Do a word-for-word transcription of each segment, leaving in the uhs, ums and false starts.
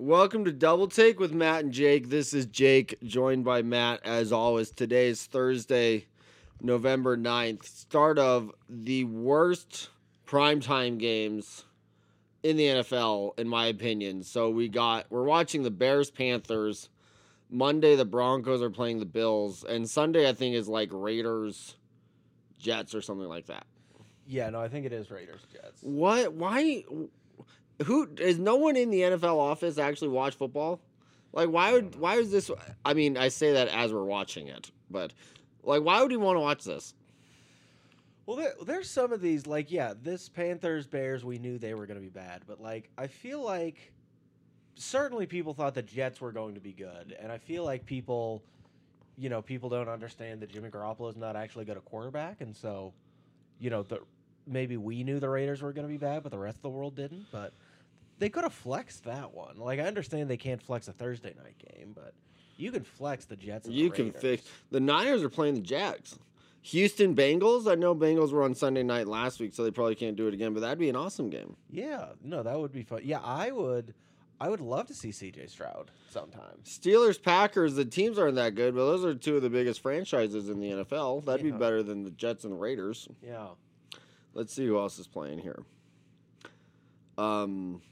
Welcome to Double Take with Matt and Jake. This is Jake, joined by Matt, as always. Today is Thursday, November ninth, start of the worst primetime games in the N F L, in my opinion. So we got, we're watching the Bears-Panthers. Monday, the Broncos are playing the Bills. And Sunday, I think, is like Raiders-Jets or something like that. Yeah, no, I think it is Raiders-Jets. What? Why? Who is no one in the N F L office actually watch football? Like, why would why is this? I mean, I say that as we're watching it, but like, why would you want to watch this? Well, there, there's some of these, like, yeah, this Panthers Bears, we knew they were going to be bad, but like, I feel like certainly people thought the Jets were going to be good, and I feel like people, you know, people don't understand that Jimmy Garoppolo is not actually good at quarterback, and so, you know, the maybe we knew the Raiders were going to be bad, but the rest of the world didn't, but. They could have flexed that one. Like, I understand they can't flex a Thursday night game, but you can flex the Jets and You the can Raiders. fix the Niners are playing the Jags. Houston Bengals. I know Bengals were on Sunday night last week, so they probably can't do it again. But that'd be an awesome game. Yeah, no, that would be fun. Yeah, I would. I would love to see C J Stroud sometime. Steelers Packers. The teams aren't that good, but those are two of the biggest franchises in the N F L. That'd Yeah. be better than the Jets and the Raiders. Yeah. Let's see who else is playing here. Um.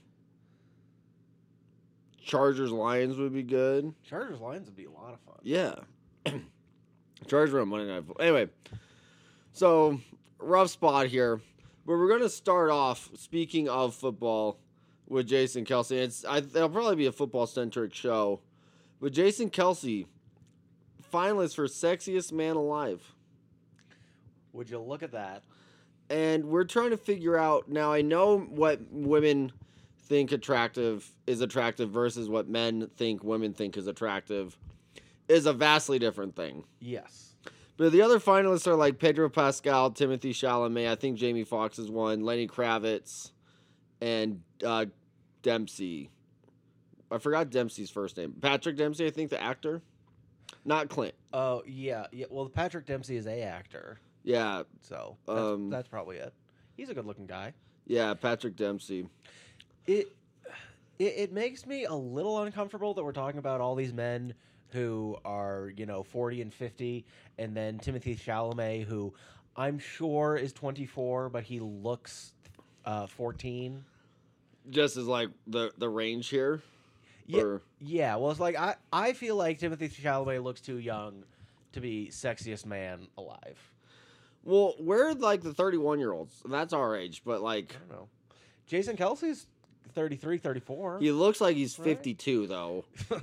Chargers Lions would be good. Chargers Lions would be a lot of fun. Yeah. Chargers are on Monday Night Football. Anyway, so rough spot here. But we're going to start off, speaking of football, with Jason Kelce. It's I, It'll probably be a football-centric show. But Jason Kelce, finalist for Sexiest Man Alive. Would you look at that? And we're trying to figure out, now I know what women think attractive is attractive versus what men think women think is attractive is a vastly different thing. Yes. But the other finalists are like Pedro Pascal, Timothy Chalamet, I think Jamie Foxx is one, Lenny Kravitz, and uh, Dempsey. I forgot Dempsey's first name. Patrick Dempsey, I think, the actor. Not Clint. Oh, yeah. Yeah. Well, Patrick Dempsey is a actor, Yeah, so that's, Um, that's probably it. He's a good-looking guy. yeah, Patrick Dempsey. It, it it makes me a little uncomfortable that we're talking about all these men who are, you know, forty and fifty, and then Timothy Chalamet, who I'm sure is twenty-four, but he looks uh, fourteen. Just as like the, the range here. Yeah, Or- yeah. Well, it's like I, I feel like Timothy Chalamet looks too young to be sexiest man alive. Well, we're like the thirty-one-year-olds. That's our age, but like I don't know. Jason Kelsey's thirty-three, thirty-four. he looks like he's Right. fifty-two, though.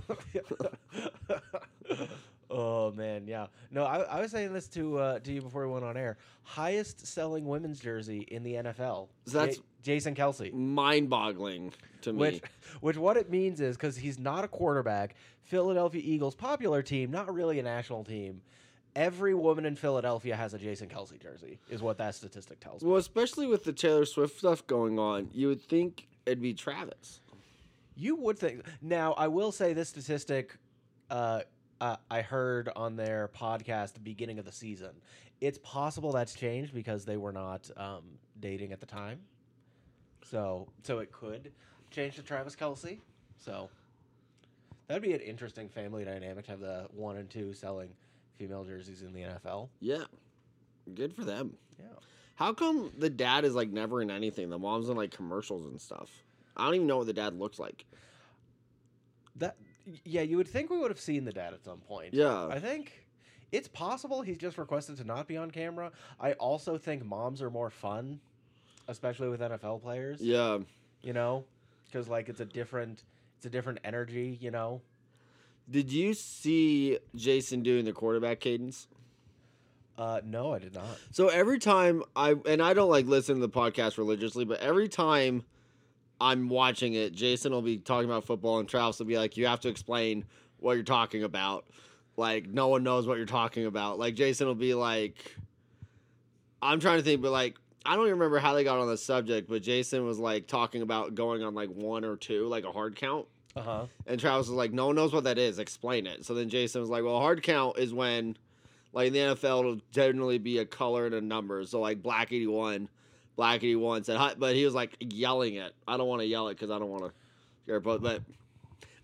Oh man, yeah. No, I, I was saying this to uh, to you before we went on air. Highest selling women's jersey in the N F L. So that's- Ja- Jason Kelsey. Mind-boggling to me. Which, which what it means is because he's not a quarterback. Philadelphia Eagles, popular team, not really a national team. Every woman in Philadelphia has a Jason Kelsey jersey, is what that statistic tells me. Well, especially with the Taylor Swift stuff going on, you would think it'd be Travis. You would think. Now, I will say this statistic uh, uh, I heard on their podcast at the beginning of the season. It's possible that's changed because they were not um, dating at the time. So, so it could change to Travis Kelce. So that'd be an interesting family dynamic to have the one and two selling female jerseys in the N F L. Yeah. Good for them. Yeah. How come the dad is like never in anything? The mom's in like commercials and stuff. I don't even know what the dad looks like. That yeah, you would think we would have seen the dad at some point. Yeah. I think it's possible he's just requested to not be on camera. I also think moms are more fun, especially with N F L players. Yeah. You know, because like it's a different it's a different energy. You know. Did you see Jason doing the quarterback cadence? Uh, no, I did not. So every time I, and I don't like listen to the podcast religiously, but every time I'm watching it, Jason will be talking about football and Travis will be like, you have to explain what you're talking about. Like, no one knows what you're talking about. Like, Jason will be like, I'm trying to think, but like, I don't even remember how they got on the subject, but Jason was like talking about going on like one or two, like a hard count. Uh huh. And Travis was like, no one knows what that is. Explain it. So then Jason was like, well, hard count is when, like in the N F L, it'll generally be a color and a number. So like black eighty-one, black eighty-one said, hi, but he was like yelling it. I don't want to yell it because I don't want to scare, but, but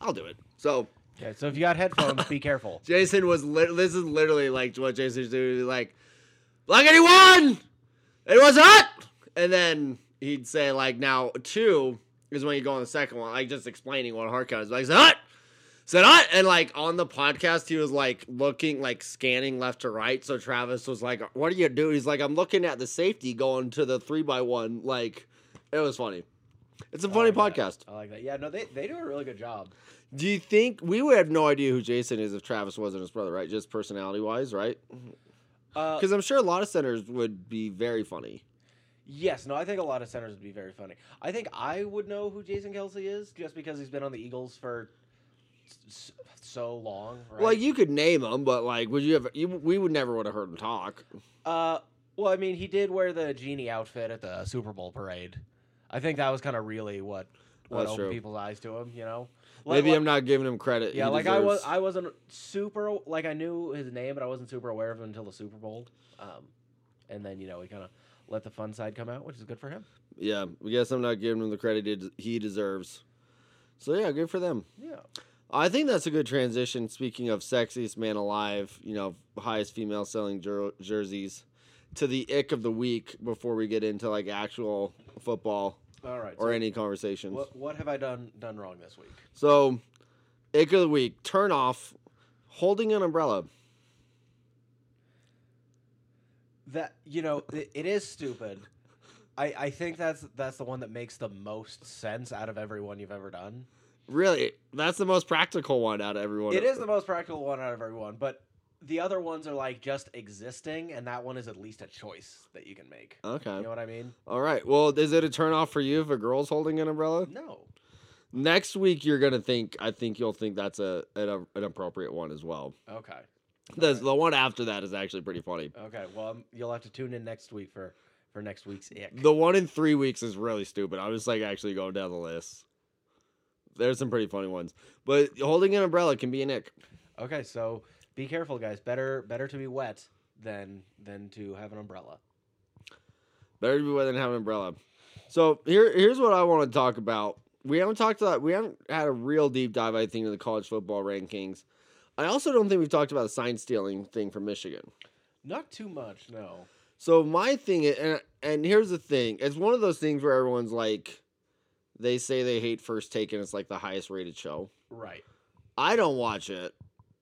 I'll do it. So Okay, so if you got headphones, be careful. Jason was lit- this is literally like what Jason's doing, like, like anyone, it was hot, and then he'd say like now two is when you go on the second one, like just explaining what hard count is. Like, hot, said hot, and like on the podcast he was like looking, like scanning left to right. So Travis was like, "What are you doing?" He's like, "I'm looking at the safety going to the three by one." Like, it was funny. It's a funny I like podcast. That. I like that. Yeah, no, they they do a really good job. Do you think we would have no idea who Jason is if Travis wasn't his brother, right? Just personality wise, right? Because Uh, I'm sure a lot of centers would be very funny. yes, no, I think a lot of centers would be very funny. I think I would know who Jason Kelsey is just because he's been on the Eagles for s- so long. Right? Like you could name him, but like, would you ever? You, we would never would have heard him talk. Uh, well, I mean, he did wear the genie outfit at the Super Bowl parade. I think that was kind of really what what That's opened true. people's eyes to him. You know, Maybe like, I'm not giving him credit. Yeah, he like I was, deserves. I wasn't super like I knew his name, but I wasn't super aware of him until the Super Bowl. Um, and then you know he kind of let the fun side come out, which is good for him. Yeah, I guess I'm not giving him the credit he des- he deserves. So yeah, good for them. Yeah. I think that's a good transition. Speaking of sexiest man alive, you know, highest female selling jer- jerseys, to the ick of the week before we get into like actual football All right. or so any conversations. What what have I done done wrong this week? So, ick of the week, turn off, holding an umbrella. That you know it, it is stupid. I I think that's that's the one that makes the most sense out of every one you've ever done. Really, that's the most practical one out of everyone. It is the most practical one out of everyone, but the other ones are like just existing, and that one is at least a choice that you can make. Okay. You know what I mean? All right. Well, is it a turn off for you if a girl's holding an umbrella? No. Next week, you're gonna think. I think you'll think that's a an, an appropriate one as well. Okay. The the one after that is actually pretty funny. Okay. Well, um, you'll have to tune in next week for for next week's ick. The one in three weeks is really stupid. I was like actually going down the list. There's some pretty funny ones, but holding an umbrella can be an ick. Okay, so be careful, guys. Better better to be wet than than to have an umbrella. Better to be wet than have an umbrella. So here here's what I want to talk about. We haven't talked about. We haven't had a real deep dive, I think, into the college football rankings. I also don't think we've talked about the sign stealing thing from Michigan. Not too much, no. So my thing is, and, and here's the thing. It's one of those things where everyone's like, they say they hate First Take and it's like the highest rated show. Right. I don't watch it.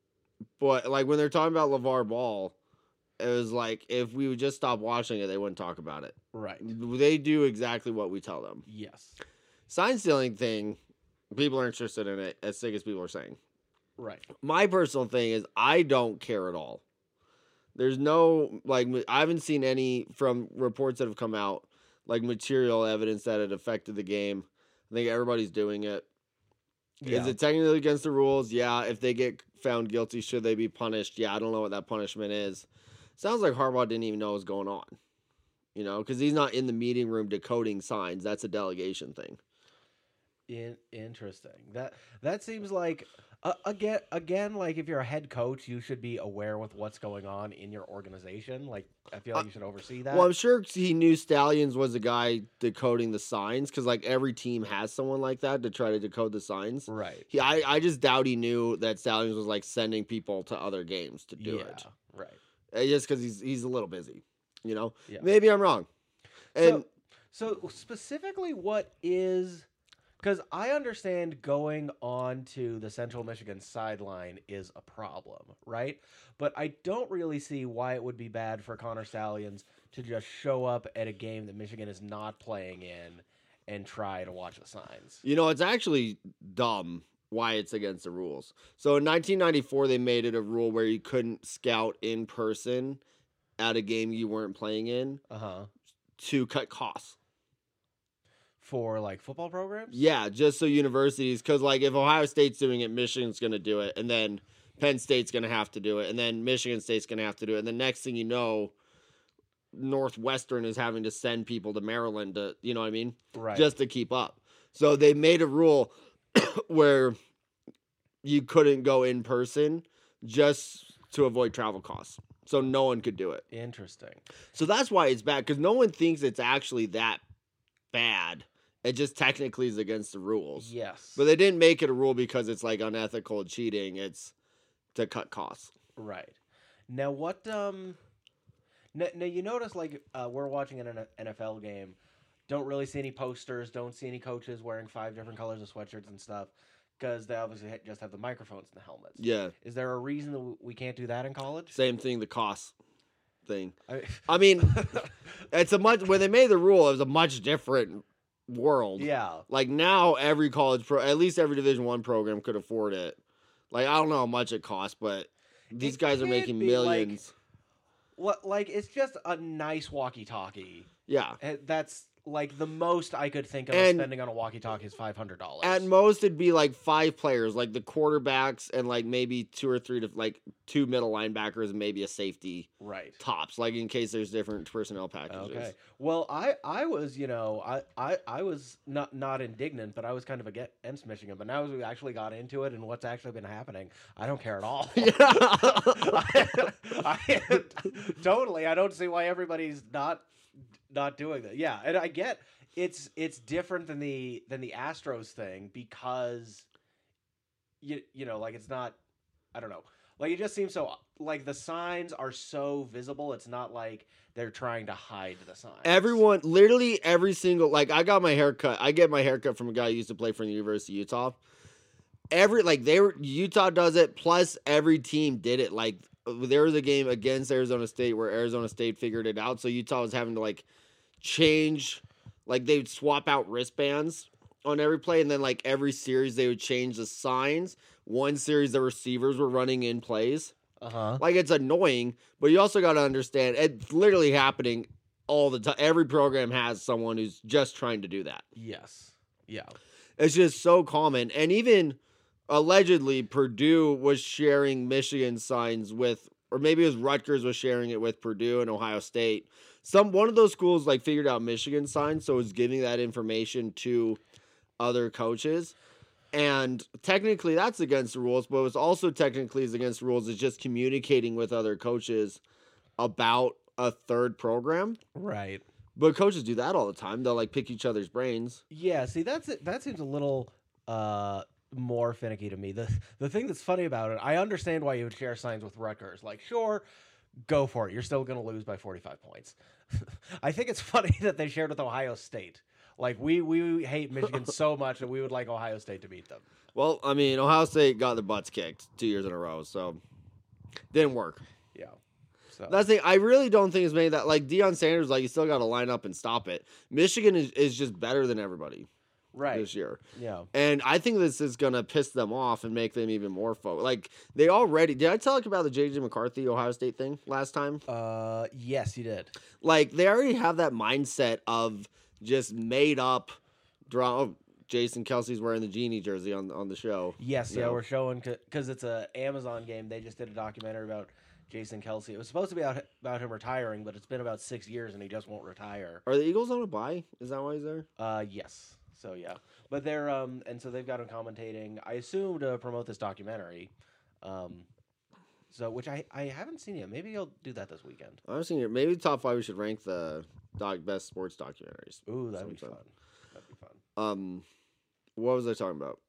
But like when they're talking about LeVar Ball, it was like if we would just stop watching it, they wouldn't talk about it. Right. They do exactly what we tell them. Yes. Sign stealing thing, people are interested in it as sick as people are saying. Right. My personal thing is I don't care at all. There's no, like, I haven't seen any from reports that have come out, like, material evidence that it affected the game. I think everybody's doing it. Yeah. Is it technically against the rules? Yeah. If they get found guilty, should they be punished? Yeah. I don't know what that punishment is. Sounds like Harbaugh didn't even know what was going on, you know, because he's not in the meeting room decoding signs. That's a delegation thing. In, interesting. That that seems like uh, again again like if you're a head coach, you should be aware with what's going on in your organization. Like I feel like Uh, you should oversee that. Well, I'm sure he knew Stallions was the guy decoding the signs because, like, every team has someone like that to try to decode the signs. right. He, I, I just doubt he knew that Stallions was like sending people to other games to do yeah. it. Right. Uh, Just because he's he's a little busy, you know. Yeah. Maybe I'm wrong. And So, so specifically, what is? Because I understand going on to the Central Michigan sideline is a problem, right? But I don't really see why it would be bad for Connor Stallions to just show up at a game that Michigan is not playing in and try to watch the signs. you know, it's actually dumb why it's against the rules. So in nineteen ninety-four, they made it a rule where you couldn't scout in person at a game you weren't playing in Uh huh. to cut costs. For like football programs. Yeah, just so universities, because like if Ohio State's doing it, Michigan's going to do it, and then Penn State's going to have to do it, and then Michigan State's going to have to do it, and the next thing you know, Northwestern is having to send people to Maryland to, you know what I mean, Right. just to keep up. So they made a rule where you couldn't go in person just to avoid travel costs, so no one could do it. Interesting. So that's why it's bad, because no one thinks it's actually that bad It just technically is against the rules. Yes. But they didn't make it a rule because it's like unethical cheating. It's to cut costs. Right. Now what um now, now you notice like uh, we're watching an N F L game, don't really see any posters, don't see any coaches wearing five different colors of sweatshirts and stuff because they obviously ha- just have the microphones and the helmets. Yeah. Is there a reason that we can't do that in college? Same thing, the cost thing. I, I mean, it's a much when they made the rule, it was a much different world. yeah. Like now, every college pro, at least every Division One program could afford it. Like I don't know how much it costs, but these It guys are can't making be, millions. What like it's just a nice walkie-talkie. Yeah. Uh, That's like the most I could think of And- spending on a walkie-talkie is five hundred dollars. At most, it'd be like five players, like the quarterbacks and like maybe two or three to like two middle linebackers and maybe a safety Right. tops, like in case there's different personnel packages. Okay. Well, I I was, you know, I I, I was not not indignant, but I was kind of against Michigan. But now as we actually got into it and what's actually been happening, I don't care at all. Yeah. I, I, totally. I don't see why everybody's not not doing that. Yeah, and I get it's it's different than the than the Astros thing because you you know like it's not I don't know like it just seems so like the signs are so visible. It's not like they're trying to hide the signs. Everyone, literally every single, like I got my haircut. I get my haircut from a guy who used to play for the University of Utah. Every like they were Utah does it. Plus every team did it. Like there was a game against Arizona State where Arizona State figured it out. So Utah was having to like change, like they'd swap out wristbands on every play, and then like every series they would change the signs. One series the receivers were running in plays. Uh huh. Like it's annoying, but you also got to understand it's literally happening all the time. Every program has someone who's just trying to do that. Yes. Yeah. It's just so common. And even allegedly, Purdue was sharing Michigan signs with, or maybe it was Rutgers was sharing it with Purdue and Ohio State. Some one of those schools like figured out Michigan signs, so was giving that information to other coaches. And technically that's against the rules, but it was also technically is against the rules is just communicating with other coaches about a third program. Right. But coaches do that all the time. They'll like pick each other's brains. Yeah, see that's it. That seems a little uh more finicky to me. The the thing that's funny about it, I understand why you would share signs with Rutgers. Like, sure, go for it. You're still going to lose by forty-five points. I think it's funny that they shared with Ohio State. Like we we hate Michigan so much that we would like Ohio State to beat them. Well, I mean, Ohio State got their butts kicked two years in a row, so didn't work. Yeah. So That's the thing. I really don't think it's made that like Deion Sanders. Like you still got to line up and stop it. Michigan is, is just better than everybody right. this year. Yeah. And I think this is gonna piss them off and make them even more focused. Like they already did. I talk about the J J McCarthy Ohio State thing last time. Uh yes, you did. Like they already have that mindset of just made up drama. Oh, Jason Kelsey's wearing the Genie jersey on on the show. Yes, yeah, No. we're showing because it's a Amazon game. They just did a documentary about Jason Kelsey. It was supposed to be about, about him retiring, but it's been about six years and he just won't retire. Are the Eagles on a bye? Is that why he's there? Uh, yes. So yeah, but they're um, and so they've got him commentating. I assume to promote this documentary, um, so which I I haven't seen yet. Maybe I'll do that this weekend. I've seen it. Maybe top five. We should rank the doc best sports documentaries. Ooh, that'd be Sometime. fun. That'd be fun. Um, what was I talking about?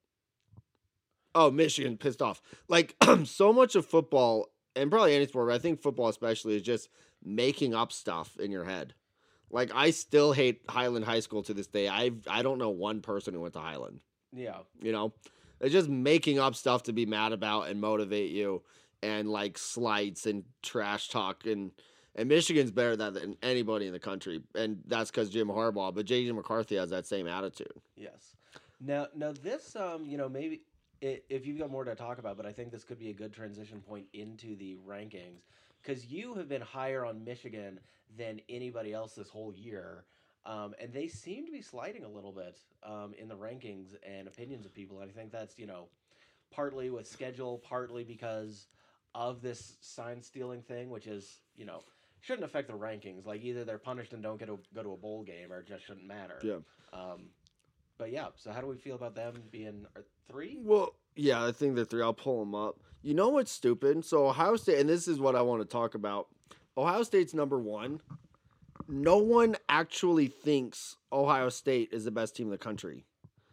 Oh, Michigan pissed off. Like so much of football and probably any sport, but I think football especially is just making up stuff in your head. Like I still hate Highland High School to this day. I I don't know one person who went to Highland. Yeah. You know, it's just making up stuff to be mad about and motivate you, and like slights and trash talk and and Michigan's better at that than anybody in the country, and that's because Jim Harbaugh. But J J McCarthy has that same attitude. Yes. Now, now this, um, you know, maybe i if you've got more to talk about, but I think this could be a good transition point into the rankings because you have been higher on Michigan than anybody else this whole year, um, and they seem to be sliding a little bit um, in the rankings and opinions of people. And I think that's you know, partly with schedule, partly because of this sign stealing thing, which is you know shouldn't affect the rankings. Like either they're punished and don't get to go to a bowl game, or it just shouldn't matter. Yeah. Um, But yeah, so how do we feel about them being uh, three? Well, yeah, I think the three. I'll pull them up. You know what's stupid? So Ohio State, and this is what I want to talk about. Ohio State's number one. no one actually thinks Ohio State is the best team in the country.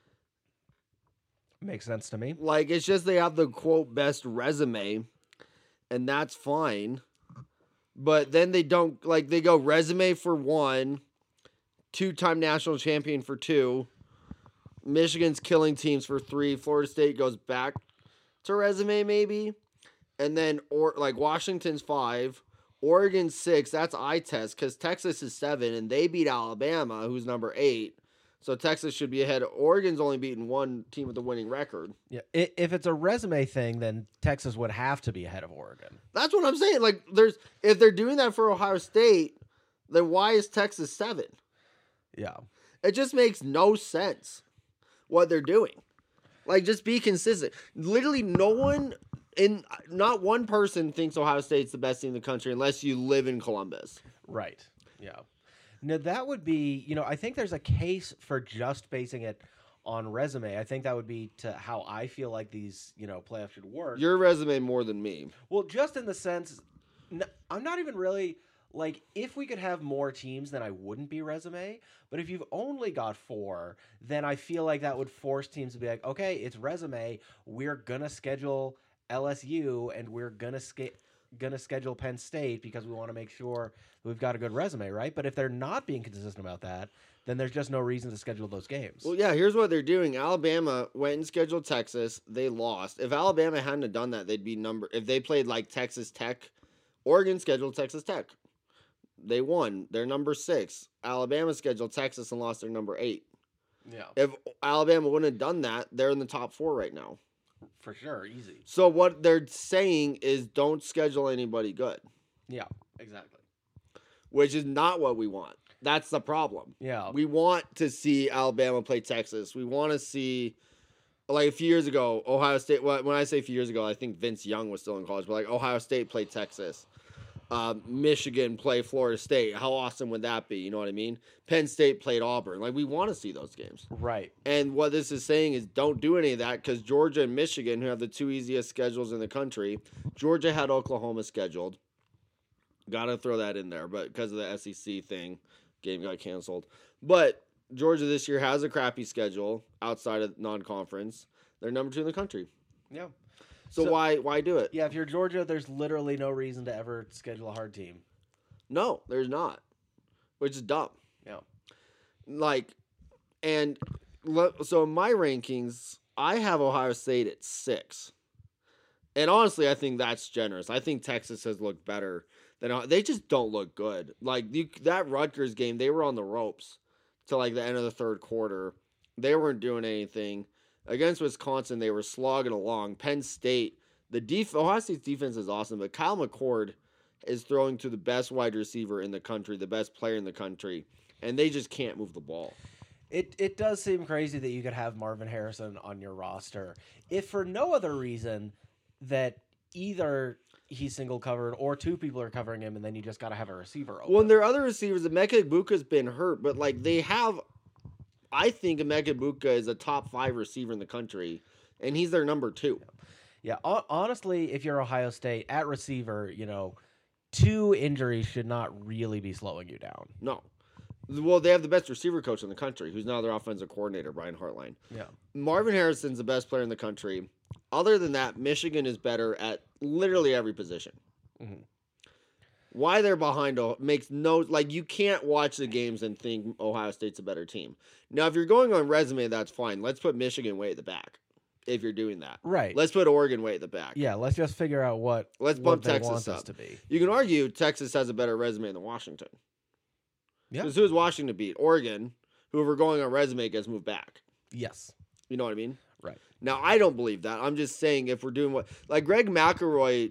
Makes sense to me. Like, it's just they have the, quote, best resume, and that's fine. But then they don't, like, they go resume for one, two-time national champion for two, Michigan's killing teams for three, Florida State goes back to resume maybe, and then, or like, Washington's five, Oregon six, that's eye test, because Texas is seven, and they beat Alabama, who's number eight. So Texas should be ahead. Oregon's only beaten one team with a winning record. Yeah, I- if it's a resume thing, then Texas would have to be ahead of Oregon. That's what I'm saying. Like, there's if they're doing that for Ohio State, then why is Texas seven? Yeah. It just makes no sense what they're doing. Like, just be consistent. Literally, no one in not one person thinks Ohio State's the best team in the country unless you live in Columbus. Right. Yeah. Now, that would be, you know, I think there's a case for just basing it on resume. I think that would be to how I feel like these, you know, playoffs should work. Your resume more than me. Well, just in the sense, n- I'm not even really, like, if we could have more teams, then I wouldn't be resume. But if you've only got four, then I feel like that would force teams to be like, okay, it's resume. We're going to schedule L S U and we're going to sk- gonna schedule Penn State because we want to make sure that we've got a good resume, right? But if they're not being consistent about that, then there's just no reason to schedule those games. Well, yeah, here's what they're doing. Alabama went and scheduled Texas. They lost. If Alabama hadn't have done that, they'd be number. If they played like Texas Tech, Oregon scheduled Texas Tech. They won. They're number six. Alabama scheduled Texas and lost their number eight. Yeah, If Alabama wouldn't have done that, they're in the top four right now. for sure, easy. So what they're saying is don't schedule anybody good, Yeah, exactly. which is not what we want. That's the problem. Yeah, We want to see Alabama play Texas. We want to see, like a few years ago, Ohio State. Well, when I say a few years ago, I think Vince Young was still in college, but like Ohio State played Texas. Um, Michigan play Florida State. How awesome would that be? You know what I mean? Penn State played Auburn. Like, we want to see those games. right. And what this is saying is don't do any of that because Georgia and Michigan, who have the two easiest schedules in the country, Georgia had Oklahoma scheduled. Got to throw that in there, but because of the S E C thing, game got canceled. But Georgia this year has a crappy schedule outside of non-conference. They're number two in the country. Yeah. So, So- why why do it? Yeah, if you're Georgia, there's literally no reason to ever schedule a hard team. No, there's not, which is dumb. Yeah. Like, and le- so in my rankings, I have Ohio State at six. And honestly, I think that's generous. I think Texas has looked better than they just don't look good. Like you, that Rutgers game, they were on the ropes to like the end of the third quarter. They weren't doing anything. Against Wisconsin, they were slogging along. Penn State, the def- Ohio State's defense is awesome, but Kyle McCord is throwing to the best wide receiver in the country, the best player in the country, and they just can't move the ball. It it does seem crazy that you could have Marvin Harrison on your roster, if for no other reason that either he's single covered or two people are covering him, and then you just got to have a receiver open. Well, and their other receivers, Emeka Egbuka's been hurt, but like they have, I think Emeka Egbuka is a top five receiver in the country, and he's their number two. Yeah, hon- honestly, if you're Ohio State at receiver, you know, two injuries should not really be slowing you down. No. Well, they have the best receiver coach in the country, who's now their offensive coordinator, Brian Hartline. Yeah. Marvin Harrison's the best player in the country. Other than that, Michigan is better at literally every position. Mhm. Why they're behind oh, makes no like you can't watch the games and think Ohio State's a better team. Now, if you're going on resume, that's fine. Let's put Michigan way at the back. If you're doing that, Right. let's put Oregon way at the back. Yeah, let's just figure out what Let's what bump they Texas want up. us to be. You can argue Texas has a better resume than Washington. Yeah. Because who does Washington beat? Oregon, who if we're going on resume gets moved back. Yes. You know what I mean? Right. Now, I don't believe that. I'm just saying if we're doing what... Like, Greg McElroy,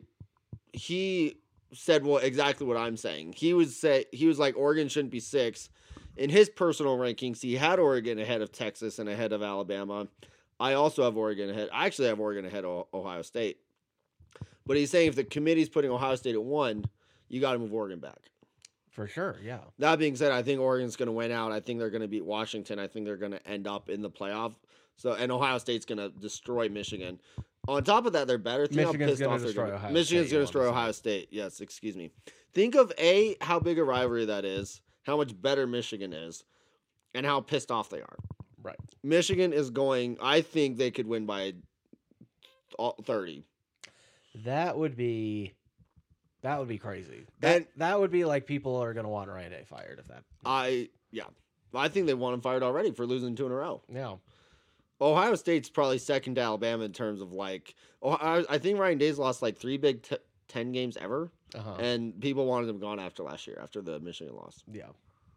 he said well exactly what I'm saying. He was say he was like, Oregon shouldn't be six. In his personal rankings, he had Oregon ahead of Texas and ahead of Alabama. I also have Oregon ahead. I actually have Oregon ahead of Ohio State. But he's saying if the committee's putting Ohio State at one, you got to move Oregon back. For sure, yeah. That being said, I think Oregon's going to win out. I think they're going to beat Washington. I think they're going to end up in the playoff. So, and Ohio State's going to destroy Michigan. On top of that, they're better. Think how Michigan's pissed gonna off they're destroy gonna- Ohio Michigan's State, going you to destroy wanna say. Ohio State. Yes, excuse me. Think of A, how big a rivalry that is. how much better Michigan is and how pissed off they are. Right. Michigan is going, I think they could win by thirty. That would be that would be crazy. That And that would be like people are going to want Ryan Day fired if that. I, yeah. I think they want him fired already for losing two in a row. Yeah. Ohio State's probably second to Alabama in terms of like, Ohio, I think Ryan Day's lost like three Big t- Ten games ever. Uh-huh. And people wanted him gone after last year, after the Michigan loss. Yeah.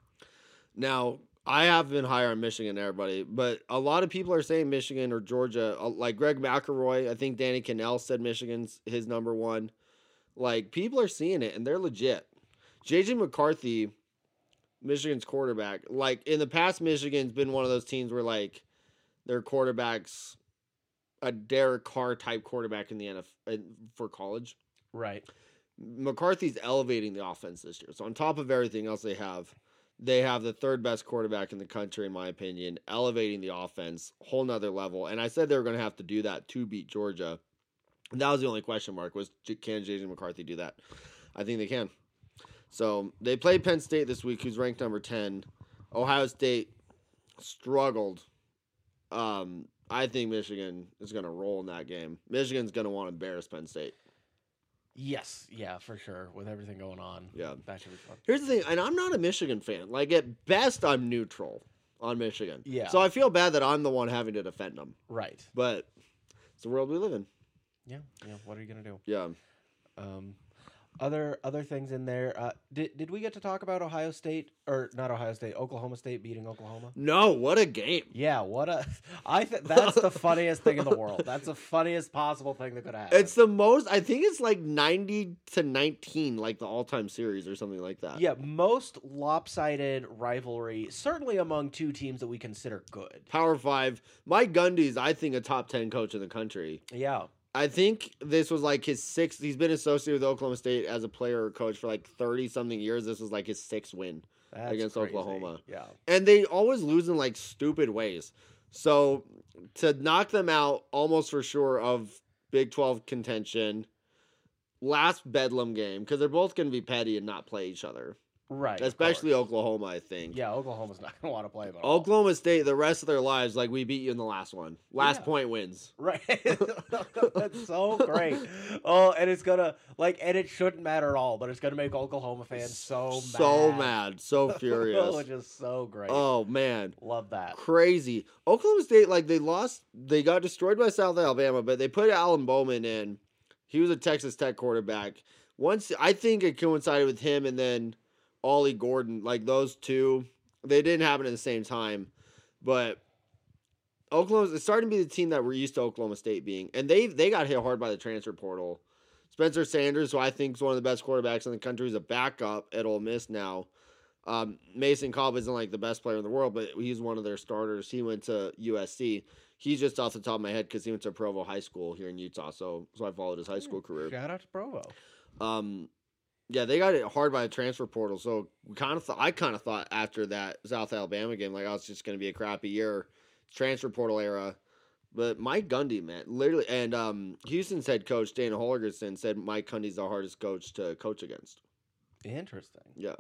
Now, I have been higher on Michigan than everybody, but a lot of people are saying Michigan or Georgia. Like Greg McElroy, I think Danny Cannell said Michigan's his number one. Like, people are seeing it, and they're legit. J J McCarthy, Michigan's quarterback, like, in the past, Michigan's been one of those teams where, like, their quarterback's a Derek Carr type quarterback in the N F L for college. Right. McCarthy's elevating the offense this year. So on top of everything else they have, they have the third best quarterback in the country, in my opinion, elevating the offense, whole nother level. And I said they were going to have to do that to beat Georgia. And that was the only question mark was, can J J McCarthy do that? I think they can. So they played Penn State this week, who's ranked number ten. Ohio State struggled. Um, I think Michigan is going to roll in that game. Michigan's going to want to embarrass Penn State. Yes, yeah, for sure. With everything going on, Yeah, that should be fun. Here's the thing, and I'm not a Michigan fan. Like, at best, I'm neutral on Michigan. Yeah. So I feel bad that I'm the one having to defend them. Right. But it's the world we live in. Yeah. Yeah. What are you gonna do? Yeah. Um, other other things in there. Uh, did did we get to talk about Ohio State or not Ohio State? Oklahoma State beating Oklahoma. No, what a game. Yeah. What a. I think that's the funniest thing in the world. That's the funniest possible thing that could happen. It's the most, I think it's like ninety to nineteen, like the all-time series or something like that. Yeah, most lopsided rivalry, certainly among two teams that we consider good. Power Five. Mike Gundy's, I think, a top ten coach in the country. Yeah. I think this was like his sixth. He's been associated with Oklahoma State as a player or coach for like thirty-something years. This was like his sixth win That's against crazy. Oklahoma. Yeah. And they always lose in like stupid ways. So to knock them out almost for sure of Big twelve contention, last Bedlam game, because they're both going to be petty and not play each other. Right. Especially Oklahoma, I think. Yeah, Oklahoma's not going to want to play them at all. Oklahoma State, the rest of their lives, like, we beat you in the last one. Last Yeah. point wins. Right. That's so great. Oh, and it's going to, like, and it shouldn't matter at all, but it's going to make Oklahoma fans so mad. So mad. So furious. Which is so great. Oh, man. Love that. Crazy. Oklahoma State, like, they lost, they got destroyed by South Alabama, but they put Alan Bowman in. He was a Texas Tech quarterback. Once, I think it coincided with him and then Ollie Gordon, like those two, they didn't happen at the same time, but Oklahoma, it's starting to be the team that we're used to Oklahoma State being, and they they got hit hard by the transfer portal. Spencer Sanders, who I think is one of the best quarterbacks in the country, is a backup at Ole Miss now. Um, Mason Cobb isn't like the best player in the world, but he's one of their starters. He went to U S C. He's just off the top of my head because he went to Provo High School here in Utah, so so I followed his high school career. Shout out to Provo. Um, yeah, they got it hard by the transfer portal. So we kind of, th- I kind of thought after that South Alabama game, like, oh, it's just going to be a crappy year, transfer portal era. But Mike Gundy, man, literally, and um, Houston's head coach Dana Holgerson said Mike Gundy's the hardest coach to coach against. Interesting. Yeah,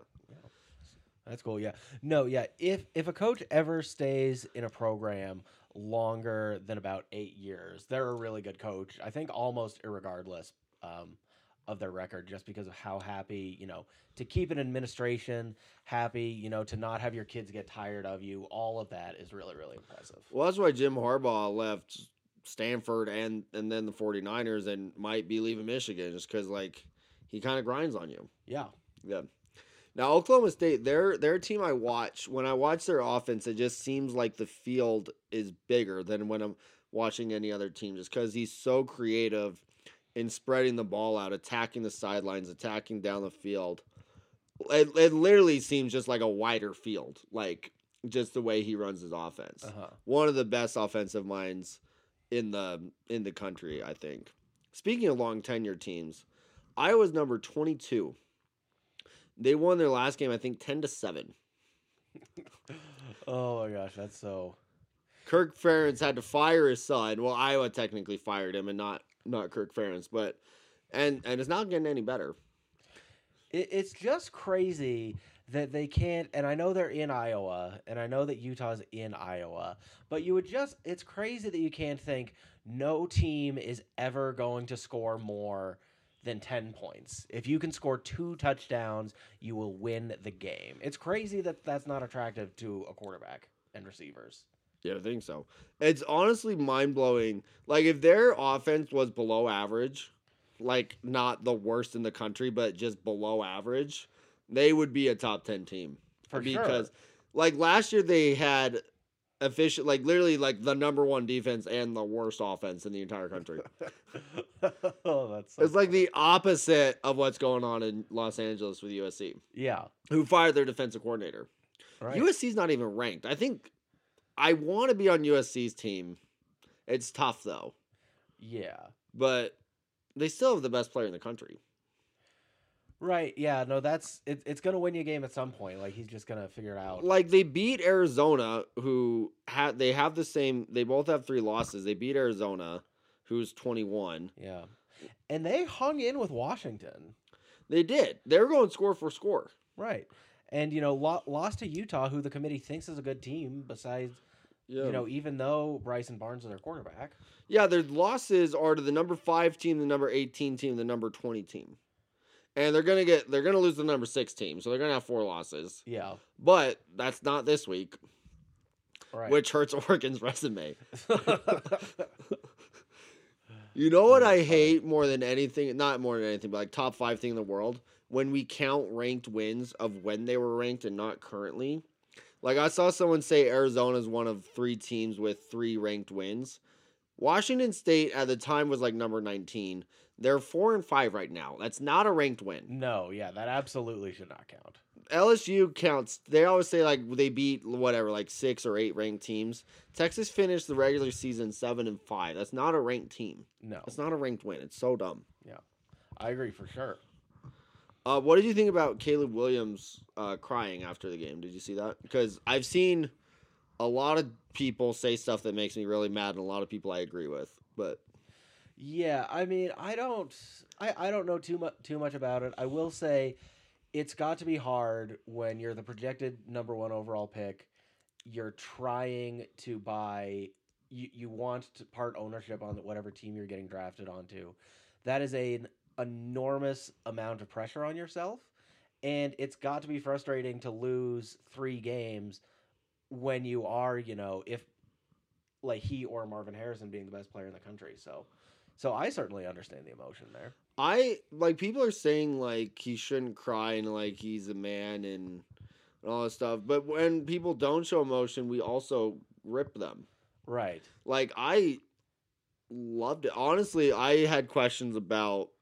That's cool. Yeah. No, yeah. If if a coach ever stays in a program longer than about eight years, they're a really good coach. I think almost irregardless um, of their record, just because of how happy, you know, to keep an administration happy, you know, to not have your kids get tired of you. All of that is really, really impressive. well, that's why Jim Harbaugh left Stanford and and then the 49ers and might be leaving Michigan, just because, like, he kind of grinds on you. Yeah. Yeah. Now, Oklahoma State, they're, they're a team I watch. When I watch their offense, it just seems like the field is bigger than when I'm watching any other team, just because he's so creative in spreading the ball out, attacking the sidelines, attacking down the field. It, it literally seems just like a wider field, like just the way he runs his offense. Uh-huh. One of the best offensive minds in the in the country, I think. Speaking of long tenure teams, Iowa's number twenty-two. They won their last game, I think, ten to seven. Oh my gosh, that's so. Kirk Ferentz had to fire his son. Well, Iowa technically fired him, and not not Kirk Ferentz, but and and it's not getting any better. It, it's just crazy that they can't, and I know they're in Iowa, and I know that Utah's in Iowa, but you would just, it's crazy that you can't think no team is ever going to score more than ten points. If you can score two touchdowns, you will win the game. It's crazy that that's not attractive to a quarterback and receivers. Yeah, I think so. It's honestly mind-blowing. Like, if their offense was below average, like, not the worst in the country, but just below average, they would be a top ten team. For because, sure. like, last year they had efficient, like, literally, like, the number one defense and the worst offense in the entire country. Oh, that's so It's like funny. the opposite of what's going on in Los Angeles with U S C, Yeah. who fired their defensive coordinator. Right. U S C's not even ranked. I think I want to be on U S C's team. It's tough, though. Yeah. But they still have the best player in the country. Right. Yeah. No, that's it, it's gonna win you a game at some point. Like he's just gonna figure it out. Like, they beat Arizona, who had they have the same. They both have three losses. They beat Arizona, who's twenty-one. Yeah. And they hung in with Washington. They did. They were going score for score. Right. And you know, lo- lost to Utah, who the committee thinks is a good team. Besides, Yeah. you know, even though Bryson Barnes is their quarterback. Yeah, their losses are to the number five team, the number eighteen team, the number twenty team. And they're gonna get they're gonna lose the number six team, so they're gonna have four losses. Yeah. But that's not this week, Right. which hurts Oregon's resume. You know what I hate more than anything? Not more than anything, but like top five thing in the world, when we count ranked wins of when they were ranked and not currently. Like, I saw someone say Arizona is one of three teams with three ranked wins. Washington State at the time was like number nineteen. They're four and five right now. That's not a ranked win. No, yeah, that absolutely should not count. L S U counts. They always say like they beat whatever, like six or eight ranked teams. Texas finished the regular season seven and five. That's not a ranked team. No. It's not a ranked win. It's so dumb. I agree for sure. Uh, what did you think about Caleb Williams uh, crying after the game? Did you see that? Because I've seen a lot of people say stuff that makes me really mad, and a lot of people I agree with. But Yeah, I mean, I don't, I, I don't know too much too much about it. I will say, it's got to be hard when you're the projected number one overall pick. You're trying to buy, you you want to part ownership on whatever team you're getting drafted onto. That is a, an enormous amount of pressure on yourself, and it's got to be frustrating to lose three games when you are, you know, if like he or Marvin Harrison being the best player in the country. So. So I certainly understand the emotion there. I like people are saying like he shouldn't cry and like he's a man and, and all this stuff. But when people don't show emotion, we also rip them. Right. Like, I loved it. Honestly, I had questions about,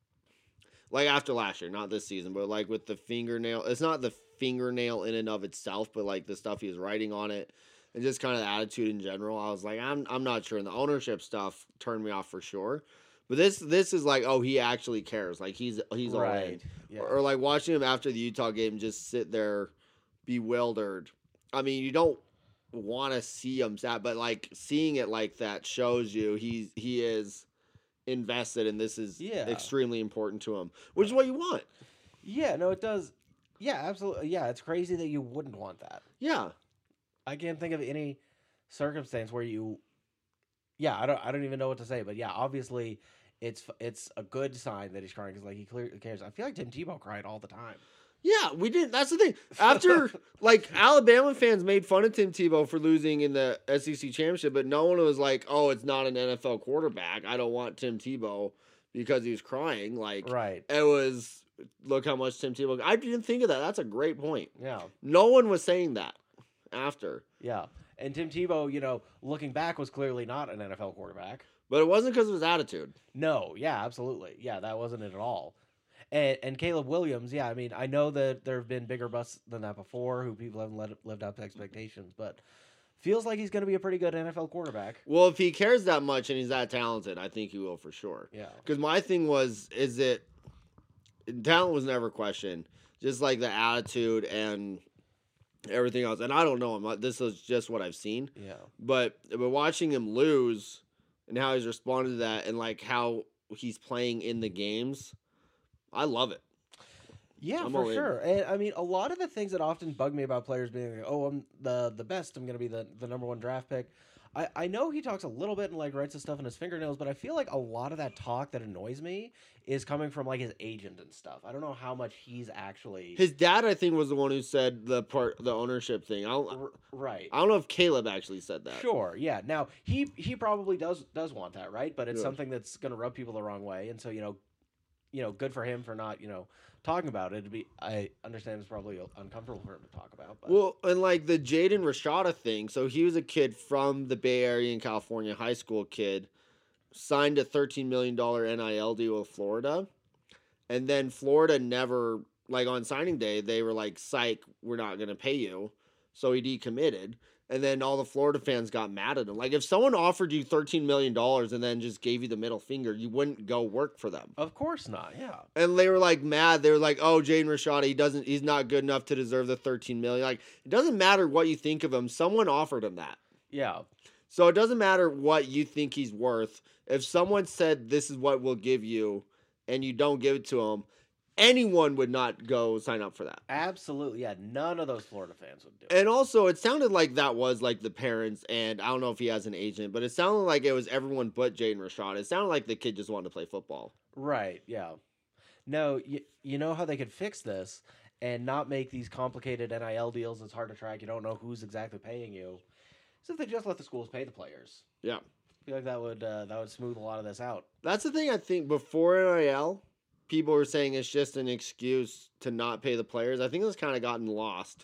like, after last year, not this season, but like with the fingernail. It's not the fingernail in and of itself, but like the stuff he was writing on it. And just kind of the attitude in general, I was like, I'm I'm not sure. And the ownership stuff turned me off for sure. But this this is like, oh, he actually cares. Like he's he's all in. Right. Yeah. Or, or like watching him after the Utah game, just sit there, bewildered. I mean, you don't want to see him sad, but like seeing it like that shows you he's he is invested, and this is Yeah. extremely important to him, which is what you want. Yeah. No, it does. Yeah, absolutely. Yeah, it's crazy that you wouldn't want that. Yeah. I can't think of any circumstance where you. Yeah, I don't. I don't even know what to say. But yeah, obviously, it's it's a good sign that he's crying because like he clearly cares. I feel like Tim Tebow cried all the time. Yeah, we didn't. That's the thing. After, like, Alabama fans made fun of Tim Tebow for losing in the S E C championship, but no one was like, oh, it's not an N F L quarterback. I don't want Tim Tebow because he was crying. Like, Right. it was, look how much Tim Tebow. I didn't think of that. That's a great point. Yeah. No one was saying that after. Yeah. And Tim Tebow, you know, looking back, was clearly not an N F L quarterback. But it wasn't because of his attitude. No, yeah, absolutely. Yeah, that wasn't it at all. And, and Caleb Williams, yeah, I mean, I know that there have been bigger busts than that before who people haven't let, lived up to expectations, but feels like he's going to be a pretty good N F L quarterback. Well, if he cares that much and he's that talented, I think he will for sure. Yeah. Because my thing was, is it, talent was never questioned. Just like the attitude and everything else. And I don't know him. This is just what I've seen. Yeah. But, but watching him lose and how he's responded to that and like how he's playing in the games, I love it. Yeah, I'm for all in. sure. And I mean, a lot of the things that often bug me about players being like, "Oh, I'm the the best. I'm going to be the the number one draft pick." I I know he talks a little bit and like writes his stuff in his fingernails, but I feel like a lot of that talk that annoys me is coming from like his agent and stuff. I don't know how much he's actually His dad, I think, was the one who said the part, the ownership thing. I don't, R- right. I don't know if Caleb actually said that. Sure, yeah. Now he he probably does does want that, right? But it's Yeah. something that's going to rub people the wrong way, and so you know, you know, good for him for not you know talking about it. It'd be I understand it's probably uncomfortable for him to talk about. But. Well, and like the Jaden Rashada thing. So he was a kid from the Bay Area in California, high school kid, signed a thirteen million dollars N I L deal with Florida. And then Florida never, like on signing day, they were like, psych, we're not going to pay you. So he decommitted. And then all the Florida fans got mad at him. Like if someone offered you thirteen million dollars and then just gave you the middle finger, you wouldn't go work for them. Of course not. Yeah. And they were like mad. They were like, "Oh, Jaden Rashada, he doesn't. He's not good enough to deserve the thirteen million." Like it doesn't matter what you think of him. Someone offered him that. Yeah. So it doesn't matter what you think he's worth. If someone said this is what we'll give you, and you don't give it to him, anyone would not go sign up for that. Absolutely. Yeah. None of those Florida fans would do it. And also, it sounded like that was like the parents, and I don't know if he has an agent, but it sounded like it was everyone but Jaden Rashada. It sounded like the kid just wanted to play football. Right. Yeah. No, you, you know how they could fix this and not make these complicated N I L deals that's hard to track. You don't know who's exactly paying you. So if they just let the schools pay the players. Yeah. I feel like that would uh, that would smooth a lot of this out. That's the thing I think before N I L, people were saying it's just an excuse to not pay the players. I think it's kind of gotten lost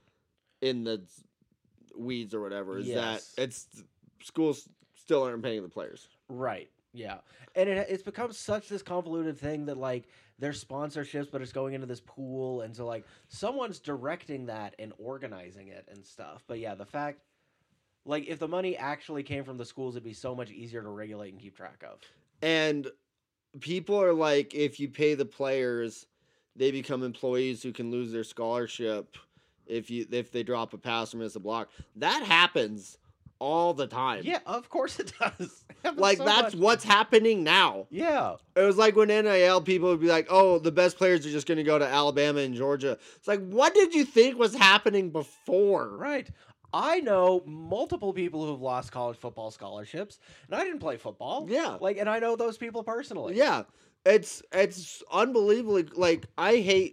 in the weeds or whatever. Is Yes. that it's schools still aren't paying the players. Right. Yeah. And it, it's become such this convoluted thing that like there's sponsorships, but it's going into this pool, and so like someone's directing that and organizing it and stuff. But yeah, the fact, like, if the money actually came from the schools, it'd be so much easier to regulate and keep track of. And people are like, if you pay the players, they become employees who can lose their scholarship if you if they drop a pass or miss a block. That happens all the time. Yeah, of course it does. It happens Like so that's much. what's happening now. Yeah. It was like when N I L people would be like, "Oh, the best players are just going to go to Alabama and Georgia." It's like, what did you think was happening before? Right. I know multiple people who have lost college football scholarships, and I didn't play football. Yeah. Like, and I know those people personally. Yeah, it's it's unbelievably like I hate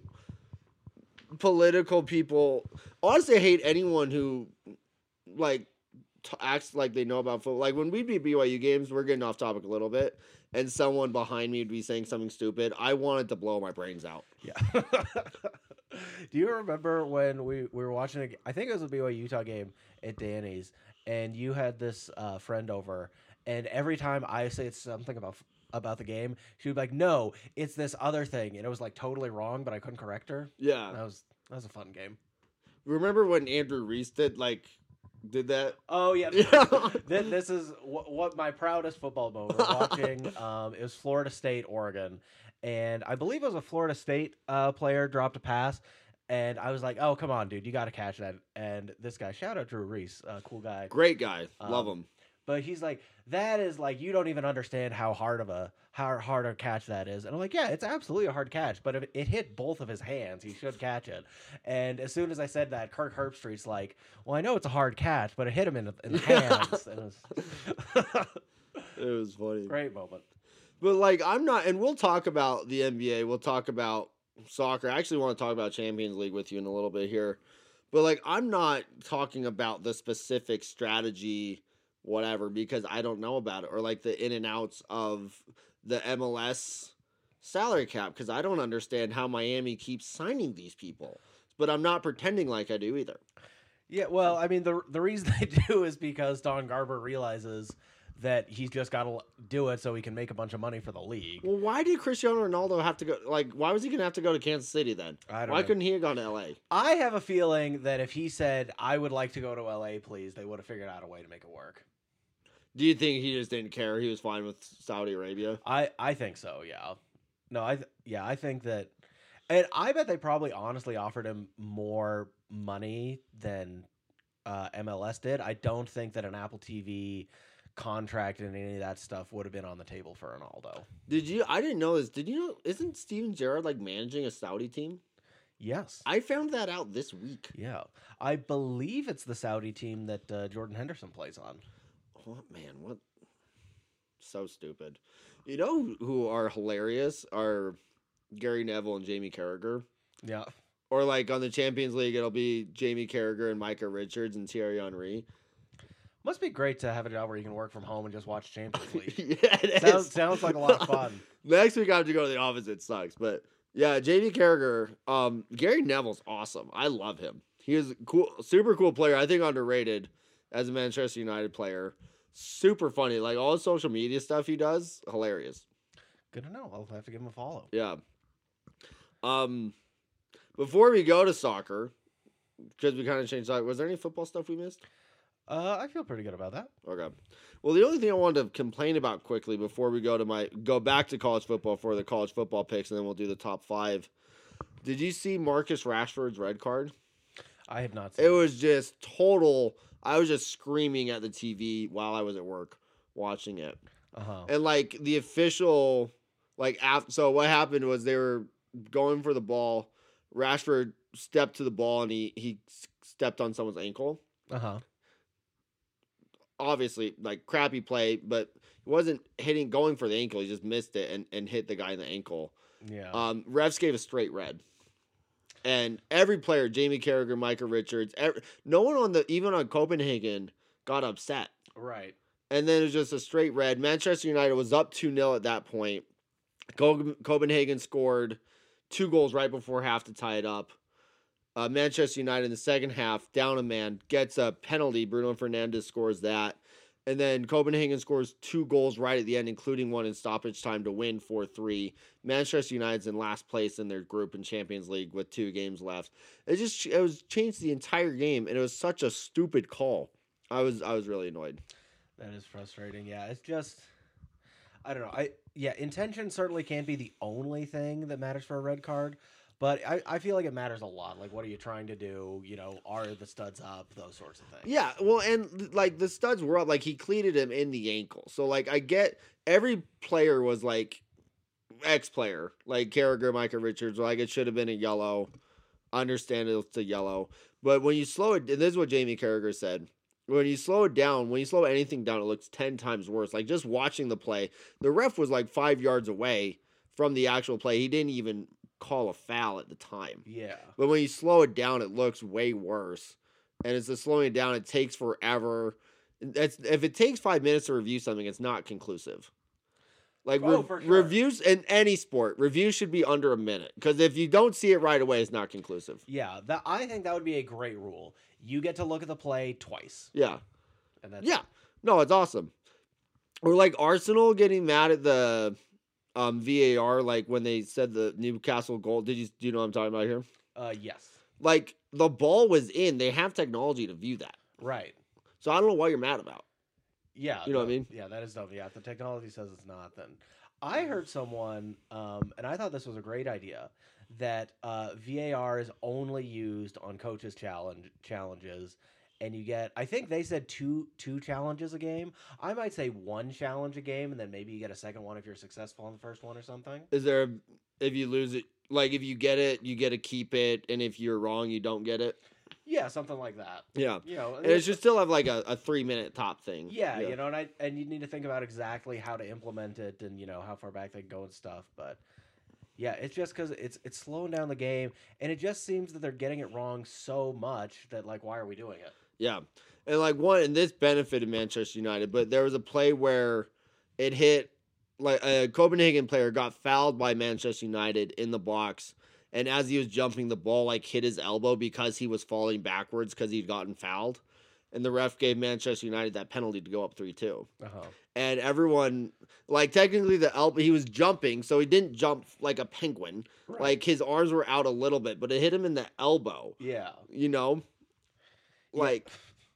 political people. Honestly, I hate anyone who like t- acts like they know about football. Like when we'd be at B Y U games, we're getting off topic a little bit, and someone behind me would be saying something stupid. I wanted to blow my brains out. Yeah. Do you remember when we, we were watching a, g- I think it was a B Y U Utah game at Danny's, and you had this uh, friend over, and every time I say something about about the game, she would be like, "No, it's this other thing," and it was like totally wrong, but I couldn't correct her. Yeah. That was that was a fun game. Remember when Andrew Reese did like did that? Oh yeah. Yeah. This, this is what, what my proudest football moment. We're watching. Um, it was Florida State, Oregon, and I believe it was a Florida State uh, player dropped a pass, and I was like, "Oh come on, dude, you got to catch that!" And this guy, shout out Drew Reese, uh, cool guy, Great guy. Love Um, him. but he's like, "That is like you don't even understand how hard of a how hard a catch that is." And I'm like, "Yeah, it's absolutely a hard catch, but if it hit both of his hands, he should catch it." And as soon as I said that, Kirk Herbstreit's like, "Well, I know it's a hard catch, but it hit him in the, in the hands." And it was It was funny. great moment. But like I'm not, and we'll talk about the N B A. We'll talk about soccer. I actually want to talk about Champions League with you in a little bit here. But like I'm not talking about the specific strategy, whatever, because I don't know about it, or like the in and outs of the M L S salary cap, because I don't understand how Miami keeps signing these people. But I'm not pretending like I do either. Yeah, well, I mean, the the reason they do is because Don Garber realizes that he's just got to do it so he can make a bunch of money for the league. Well, why did Cristiano Ronaldo have to go? Like, why was he gonna have to go to Kansas City then? I don't Why know. couldn't he have gone to L A? I have a feeling that if he said, "I would like to go to L A, please," they would have figured out a way to make it work. Do you think he just didn't care? He was fine with Saudi Arabia. I I think so. Yeah. No, I th- yeah, I think that, and I bet they probably honestly offered him more money than uh, M L S did. I don't think that an Apple T V contract and any of that stuff would have been on the table for Ronaldo. Did you? I didn't know this. Did you know? Isn't Steven Gerrard like managing a Saudi team? Yes. I found that out this week. Yeah. I believe it's the Saudi team that uh, Jordan Henderson plays on. What man? What? So stupid. You know who are hilarious are Gary Neville and Jamie Carragher. Yeah. Or like on the Champions League, it'll be Jamie Carragher and Micah Richards and Thierry Henry. Must be great to have a job where you can work from home and just watch Champions League. Yeah, it sounds, is. sounds like a lot of fun. Next week I have to go to the office. It sucks, but yeah, Jamie Carragher. Um, Gary Neville's awesome. I love him. He is a cool, super cool player. I think underrated as a Manchester United player. Super funny. Like all the social media stuff he does, hilarious. Good to know. I'll have to give him a follow. Yeah. Um, before we go to soccer, because we kind of changed soccer, was there any football stuff we missed? Uh, I feel pretty good about that. Okay. Well, the only thing I wanted to complain about quickly before we go to my go back to college football for the college football picks, and then we'll do the top five. Did you see Marcus Rashford's red card? I have not seen It was just total. I was just screaming at the T V while I was at work watching it. Uh-huh. And like the official, like after, so what happened was they were going for the ball. Rashford stepped to the ball and he he stepped on someone's ankle. Uh-huh. Obviously, like crappy play, but he wasn't hitting going for the ankle. He just missed it and, and hit the guy in the ankle. Yeah. Um, refs gave a straight red. And every player, Jamie Carragher, Micah Richards, every, no one on the even on Copenhagen got upset. Right. And then it was just a straight red. Manchester United was up two nil at that point. Co- Copenhagen scored two goals right before half to tie it up. Uh, Manchester United in the second half, down a man, gets a penalty. Bruno Fernandes scores that. And then Copenhagen scores two goals right at the end, including one in stoppage time to win four three. Manchester United's in last place in their group in Champions League with two games left. It just it was changed the entire game, and it was such a stupid call. I was I was really annoyed. That is frustrating. Yeah, it's just I don't know. I yeah, intention certainly can't be the only thing that matters for a red card, but I, I feel like it matters a lot. Like, what are you trying to do? You know, are the studs up? Those sorts of things. Yeah, well, and like the studs were up, like he cleated him in the ankle. So like I get every player was like ex player, like Carragher, Micah Richards, like it should have been a yellow. I understand it's a yellow, but when you slow it, and this is what Jamie Carragher said. When you slow it down, when you slow anything down, it looks ten times worse. Like just watching the play, the ref was like five yards away from the actual play. He didn't even call a foul at the time. Yeah. But when you slow it down, it looks way worse. And it's the slowing it down, it takes forever. That's if it takes five minutes to review something, it's not conclusive. Like Oh, re- for sure. reviews in any sport, reviews should be under a minute. Because if you don't see it right away, it's not conclusive. Yeah, that I think that would be a great rule. You get to look at the play twice. Yeah. And that's Yeah. No, it's awesome. Or like Arsenal getting mad at the um, V A R, like when they said the Newcastle goal. Did you do you know what I'm talking about here? Uh, yes. Like the ball was in. They have technology to view that. Right. So I don't know what you're mad about. Yeah. You know what I no, mean? Yeah, that is dumb. Yeah, if the technology says it's not, then I heard someone, um, and I thought this was a great idea, that uh, V A R is only used on coaches' challenge challenges, and you get, I think they said two two challenges a game. I might say one challenge a game, and then maybe you get a second one if you're successful on the first one or something. Is there, if you lose it, like if you get it, you get to keep it, and if you're wrong, you don't get it? Yeah, something like that. Yeah. You know, And it should still have like a, a three minute top thing. Yeah, you know, and I and you need to think about exactly how to implement it, and you know how far back they can go and stuff. But yeah, it's just because it's it's slowing down the game, and it just seems that they're getting it wrong so much that like, why are we doing it? Yeah. And like one, and this benefited Manchester United, but there was a play where it hit, like a Copenhagen player got fouled by Manchester United in the box. And as he was jumping, the ball like hit his elbow because he was falling backwards because he'd gotten fouled. And the ref gave Manchester United that penalty to go up three two. Uh-huh. And everyone, like technically the elbow, he was jumping, so he didn't jump like a penguin. Right. Like his arms were out a little bit, but it hit him in the elbow. Yeah. You know? Yeah. Like,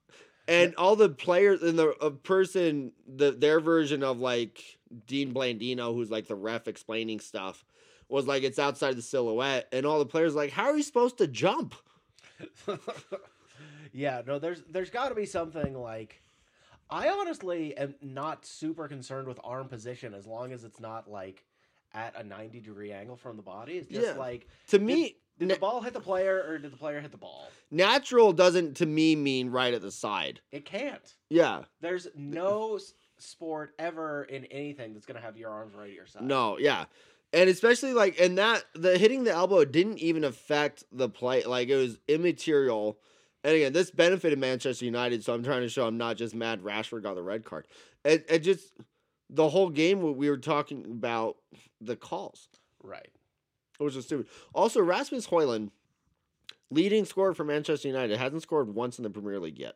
and all the players and the a person, the their version of like Dean Blandino, who's like the ref explaining stuff, was like it's outside the silhouette, and all the players like, how are you supposed to jump? Yeah, no, there's there's got to be something like, I honestly am not super concerned with arm position as long as it's not like at a ninety degree angle from the body. It's just Yeah. like To did, me, did na- the ball hit the player or did the player hit the ball? natural doesn't to me mean right at the side. It can't. Yeah. There's no s- sport ever in anything that's gonna have your arms right at your side. No, yeah. And especially like and that the hitting the elbow didn't even affect the play. Like it was immaterial. And again, this benefited Manchester United, so I'm trying to show I'm not just mad Rashford got the red card. It, it just the whole game we were talking about the calls, Right. which was stupid. Also, Rasmus Højlund, leading scorer for Manchester United, hasn't scored once in the Premier League yet.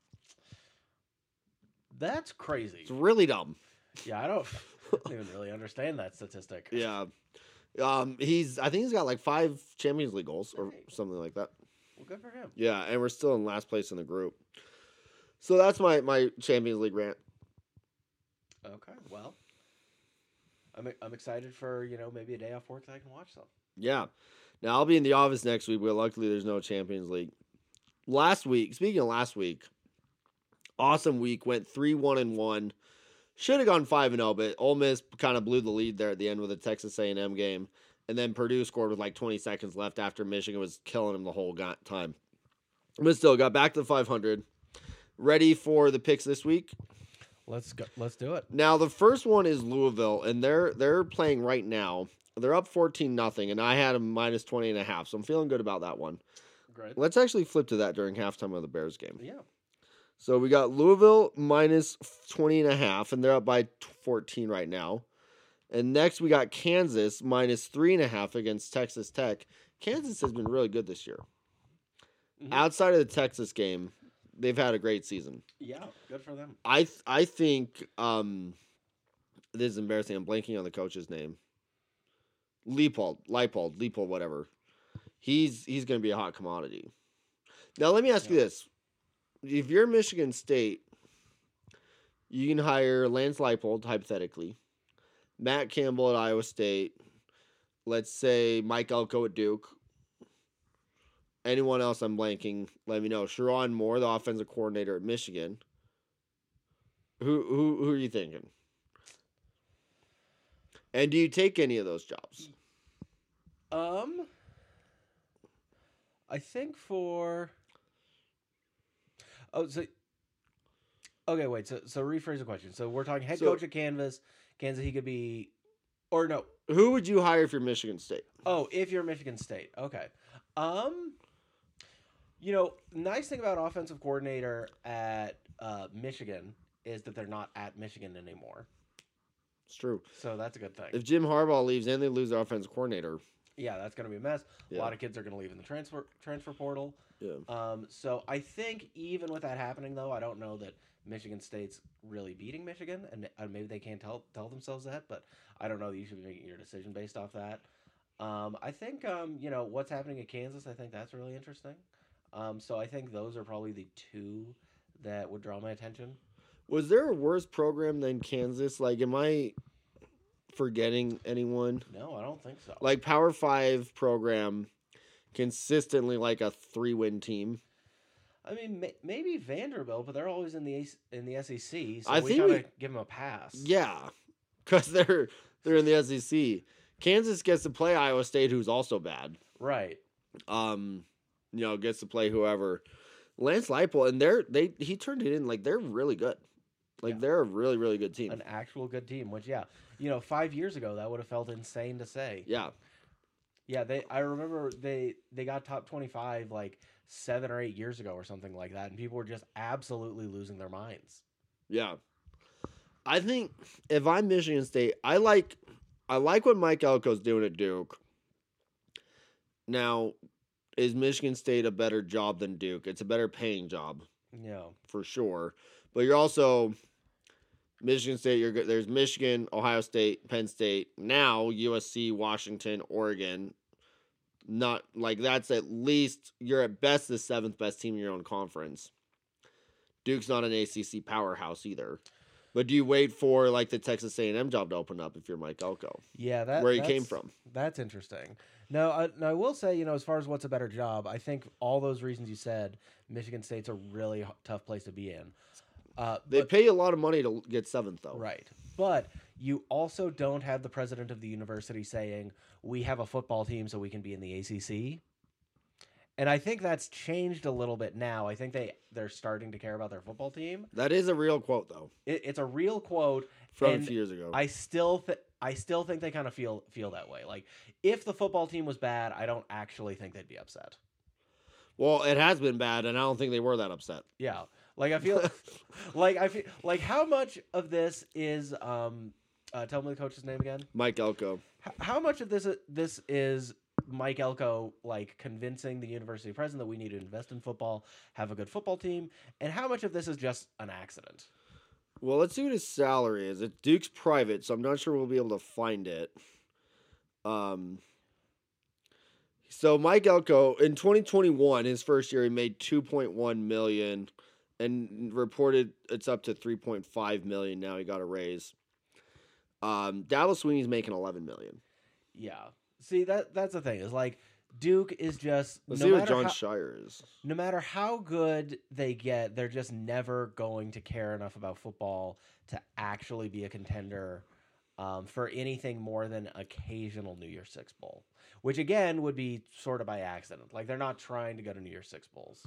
That's crazy. It's really dumb. Yeah, I don't, I don't even really understand that statistic. Yeah. Um, he's I think he's got like five Champions League goals or Hey. something like that. Well, good for him. Yeah, and we're still in last place in the group. So that's my, my Champions League rant. Okay, well, I'm I'm excited for you know maybe a day off work that I can watch some. Yeah. Now I'll be in the office next week, but luckily there's no Champions League. Last week, speaking of last week, awesome week, went three one and one. Should have gone five and oh, but Ole Miss kind of blew the lead there at the end with a Texas A and M game. And then Purdue scored with like twenty seconds left after Michigan was killing them the whole got time. But still, got back to five hundred. Ready for the picks this week? Let's go. Let's do it. Now, the first one is Louisville, and they're they're playing right now. They're up fourteen nothing, and I had them minus twenty and a half, so I'm feeling good about that one. Great. Let's actually flip to that during halftime of the Bears game. Yeah. So we got Louisville minus twenty and a half, and they're up by fourteen right now. And next we got Kansas minus three and a half against Texas Tech. Kansas has been really good this year. Mhm. Outside of the Texas game, they've had a great season. Yeah, good for them. I th- I think um, this is embarrassing. I'm blanking on the coach's name. Leipold, Leipold, Leipold, whatever. He's he's going to be a hot commodity. Now let me ask you Yeah. this: if you're Michigan State, you can hire Lance Leipold hypothetically, Matt Campbell at Iowa State, let's say Mike Elko at Duke. Anyone else I'm blanking, let me know. Sharon Moore, the offensive coordinator at Michigan. Who who who are you thinking? And do you take any of those jobs? Um, I think for. Oh, so. Okay, wait. So, so rephrase the question. So we're talking head So- coach at Kansas. Kansas, he could be, or no. Who would you hire if you're Michigan State? Oh, if you're Michigan State, okay. Um, you know, nice thing about offensive coordinator at uh, Michigan is that they're not at Michigan anymore. It's true. So that's a good thing. If Jim Harbaugh leaves and they lose their offensive coordinator, Yeah, that's going to be a mess. Yeah. A lot of kids are going to leave in the transfer transfer portal. yeah. Um, so I think even with that happening, though, I don't know that Michigan State's really beating Michigan, and uh, maybe they can't tell tell themselves that. But I don't know that you should be making your decision based off that. Um, I think um, you know what's happening at Kansas. I think that's really interesting. Um, so I think those are probably the two that would draw my attention. Was there a worse program than Kansas? Like, am I forgetting anyone? No, I don't think so. Like, Power Five program consistently like a three win team. I mean, may, maybe Vanderbilt, but they're always in the A C in the S E C, so I we think kind we- of give them a pass. Yeah, because they're they're in the S E C. Kansas gets to play Iowa State, who's also bad. Right. Um, you know, gets to play whoever. Lance Leipold, and they're they he turned it in like they're really good. Like Yeah. they're a really really good team. An actual good team, which yeah, you know, five years ago that would have felt insane to say. Yeah, Yeah, they. I remember they they got top twenty five like seven or eight years ago or something like that, and people were just absolutely losing their minds. yeah. I think if I'm Michigan State, I like I like what Mike Elko's doing at Duke. Now, is Michigan State a better job than Duke? It's a better paying job Yeah, for sure. But you're also Michigan State. You're good. There's Michigan, Ohio State, Penn State. Now U S C, Washington, Oregon. Not like that's at least you're at best the seventh best team in your own conference. Duke's not an A C C powerhouse either. But do you wait for like the Texas A and M job to open up if you're Mike Elko? yeah. That Where he came that's- from. That's interesting. No, I, no, I will say, you know, as far as what's a better job, I think all those reasons you said, Michigan State's a really h- tough place to be in. Uh, They but- pay a lot of money to get seventh, though. Right. But you also don't have the president of the university saying, we have a football team so we can be in the A C C. And I think that's changed a little bit now. I think they, they're starting to care about their football team. That is a real quote, though, It, it's a real quote. from and a few years ago. I still th- I still think they kind of feel feel that way. Like, if the football team was bad, I don't actually think they'd be upset. Well, it has been bad, and I don't think they were that upset. Yeah. Like, I feel like I feel like how much of this is um uh, tell me the coach's name again. Mike Elko. H- how much of this this is Mike Elko like convincing the university president that we need to invest in football, have a good football team, and how much of this is just an accident? Well, let's see what his salary is. It Duke's private, so I'm not sure we'll be able to find it. Um. So Mike Elko in twenty twenty-one, his first year, he made two point one million, and reported it's up to three point five million now. He got a raise. Um, Dallas Sweeney's making eleven million. Yeah. See, that that's the thing. Is like Duke is just Let's no see what matter John how, Shire is. no matter how good they get, they're just never going to care enough about football to actually be a contender um, for anything more than occasional New Year's Six bowl, which again would be sort of by accident. Like, they're not trying to go to New Year's Six bowls.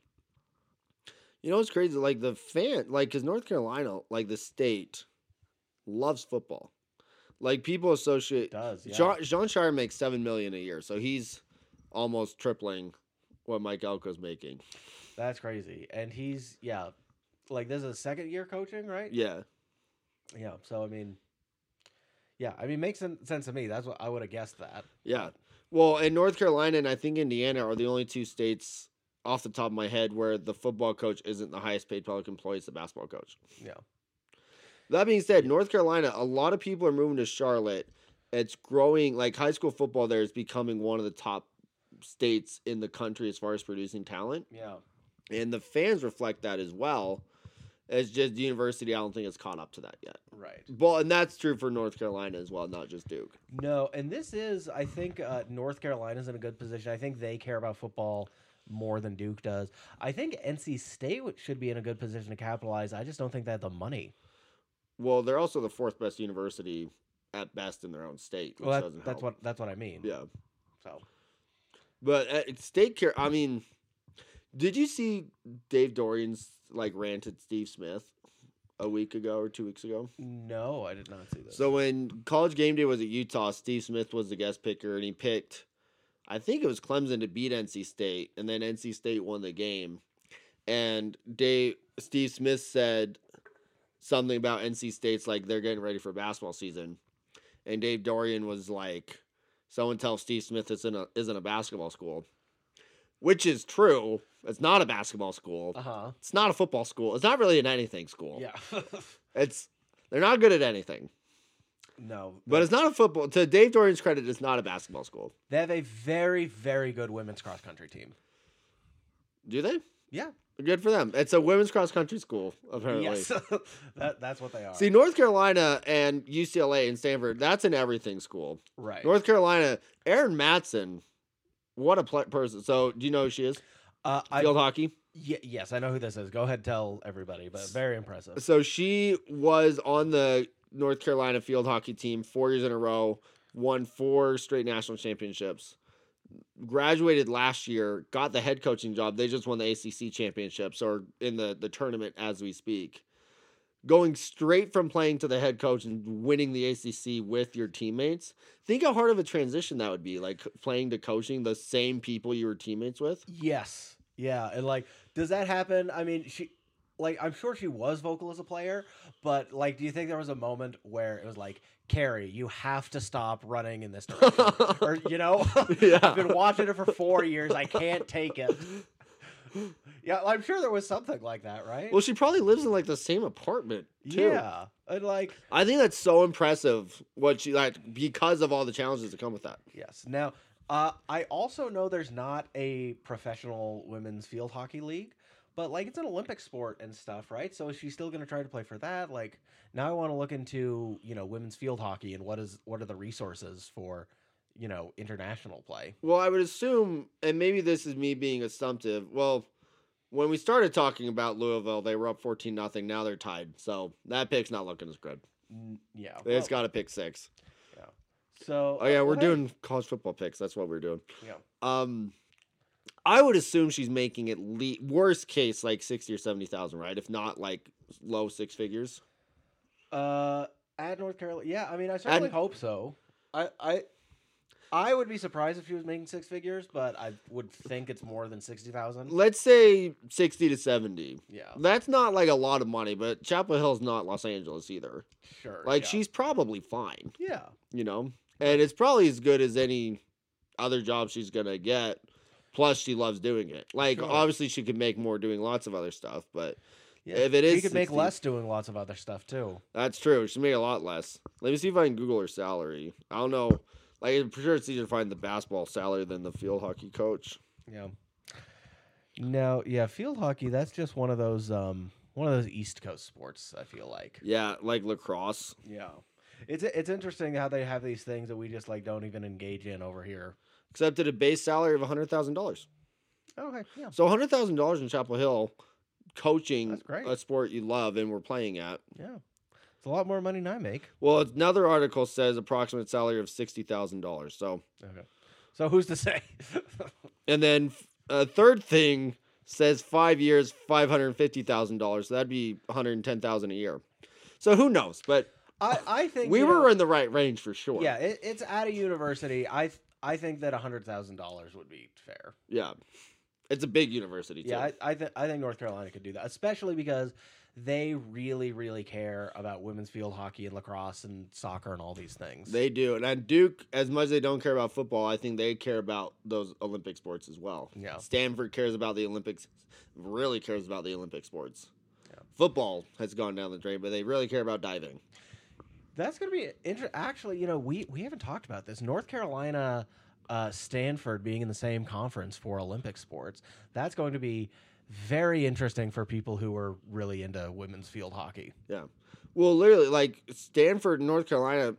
You know what's crazy? Like the fan, like because North Carolina, like the state, loves football. Like people associate. It does, yeah. John, John Shire makes seven million a year, so he's almost tripling what Mike Elko's making. That's crazy. And he's, yeah, like this is a second year coaching, right? Yeah. Yeah. So, I mean, yeah, I mean, makes sen- sense to me. That's what I would have guessed that. Yeah. Well, and North Carolina and I think Indiana are the only two states off the top of my head where the football coach isn't the highest paid public employee, it's the basketball coach. Yeah. That being said, North Carolina, a lot of people are moving to Charlotte. It's growing, like high school football there is becoming one of the top states in the country as far as producing talent. Yeah. And the fans reflect that as well. It's just the university, I don't think it's caught up to that yet. Right. Well, and that's true for North Carolina as well, not just Duke. No, and this is, I think, uh, North Carolina's in a good position. I think they care about football more than Duke does. I think N C State should be in a good position to capitalize. I just don't think they have the money. Well, they're also the fourth best university at best in their own state, which Well, doesn't that, that's help. what that's what I mean. Yeah. So But at state care, I mean, did you see Dave Dorian's like rant at Steve Smith a week ago or two weeks ago? no, I did not see this. So when College Game Day was at Utah, Steve Smith was the guest picker, and he picked, I think it was Clemson to beat N C State, and then N C State won the game. And Dave Steve Smith said something about N C State's like they're getting ready for basketball season, and Dave Dorian was like, "Someone tell Steve Smith this isn't a, isn't a basketball school," which is true. It's not a basketball school. uh huh. It's not a football school. It's not really an anything school. Yeah. It's they're not good at anything. no, But it's not a football. To Dave Dorian's credit, it's not a basketball school. they have a very very good women's cross country team. Do they? Yeah. Good for them. It's a women's cross country school, apparently. Yes. that that's what they are. See, North Carolina and U C L A and Stanford, that's an everything school. right. North Carolina, Erin Matson, what a pl- person. So, do you know who she is? uh, I, Field hockey. y- yes, I know who this is. Go ahead, tell everybody. But very impressive. So, she was on the North Carolina field hockey team four years in a row, won four straight national championships. Graduated last year, got the head coaching job. They just won the A C C championships or in the, the tournament as we speak. Going straight from playing to the head coach and winning the A C C with your teammates. Think how hard of a transition that would be, like playing to coaching the same people you were teammates with. Yes. Yeah. And like, does that happen? I mean, she, like, I'm sure she was vocal as a player, but like, do you think there was a moment where it was like, Carrie, you have to stop running in this direction? Or, you know, Yeah. I've been watching it for four years. I can't take it. Yeah. I'm sure there was something like that, right? Well, she probably lives in like the same apartment too. yeah. And like, I think that's so impressive what she like because of all the challenges that come with that. yes. Now, uh, I also know there's not a professional women's field hockey league, but like it's an Olympic sport and stuff, right? So is she still going to try to play for that? Like now I want to look into, you know, women's field hockey and what is what are the resources for, you know, international play? Well, I would assume, and maybe this is me being assumptive. Well, when we started talking about Louisville, they were up fourteen nothing. Now they're tied. So that pick's not looking as good. Mm, yeah. They just well, got to pick six. yeah. So. Oh, yeah, uh, we're well, hey, doing college football picks. That's what we're doing. Yeah. Um, I would assume she's making at least, worst case, like sixty or seventy thousand, right? If not, like, low six figures. Uh, at North Carolina, yeah. I mean, I certainly At- hope so. I, I, I would be surprised if she was making six figures, but I would think it's more than sixty thousand. Let's say sixty to seventy. Yeah, That's not, like, a lot of money, but Chapel Hill's not Los Angeles either. sure. Like, yeah. she's probably fine, Yeah, you know? And it's probably as good as any other job she's going to get. Plus, she loves doing it. Like, Sure. obviously, she could make more doing lots of other stuff, but yeah. if it she is could make sixty less doing lots of other stuff too. that's true. She made a lot less. Let me see if I can Google her salary. I don't know. Like, I'm pretty sure it's easier to find the basketball salary than the field hockey coach. Yeah. No, yeah, field hockey. That's just one of those, um, one of those East Coast sports. I feel like. Yeah, like lacrosse. Yeah, it's it's interesting how they have these things that we just like don't even engage in over here. Except at a base salary of one hundred thousand dollars. Okay, yeah, So one hundred thousand dollars in Chapel Hill coaching That's great. a sport you love and we're playing at. yeah. It's a lot more money than I make. Well, another article says approximate salary of sixty thousand dollars. So, Okay, so who's to say? and then a third thing says five years, five hundred fifty thousand dollars. So that'd be one hundred ten thousand dollars a year. So who knows? But I I think we you were know, in the right range for sure. yeah. It, it's at a university. I I think that a hundred thousand dollars would be fair. Yeah. It's a big university, too. Yeah, I I, th- I think North Carolina could do that, especially because they really really care about women's field hockey and lacrosse and soccer and all these things. They do. And at Duke, as much as they don't care about football, I think they care about those Olympic sports as well. Yeah. Stanford cares about the Olympics, really cares about the Olympic sports. Yeah. Football has gone down the drain, but they really care about diving. That's going to be interesting. Actually, you know, we, we haven't talked about this. North Carolina, uh, Stanford being in the same conference for Olympic sports. That's going to be very interesting for people who are really into women's field hockey. Yeah. Well, literally, like Stanford and North Carolina,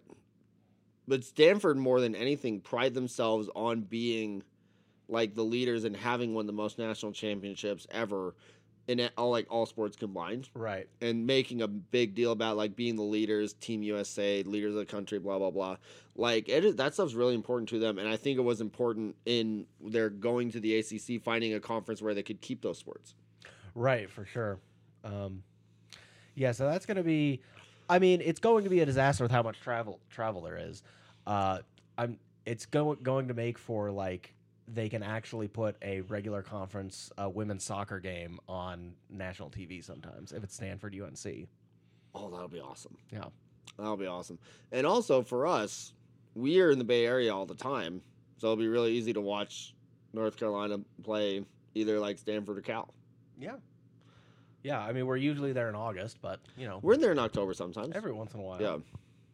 but Stanford more than anything pride themselves on being like the leaders and having won the most national championships ever in it- all like all sports combined, Right. and making a big deal about like being the leaders, Team U S A, leaders of the country, blah blah blah. Like it is, that stuff's really important to them, and I think it was important in their going to the A C C, finding a conference where they could keep those sports. Right, for sure. Um, yeah, so that's going to be. I mean, it's going to be a disaster with how much travel travel there is. Uh, I'm. It's going going to make for like they can actually put a regular conference uh, women's soccer game on national T V sometimes if it's Stanford U N C. Oh, that'll be awesome. Yeah. That'll be awesome. And also for us, we are in the Bay Area all the time, so it'll be really easy to watch North Carolina play either like Stanford or Cal. Yeah. Yeah, I mean, we're usually there in August, but, you know, We're in there in October sometimes. every once in a while. Yeah.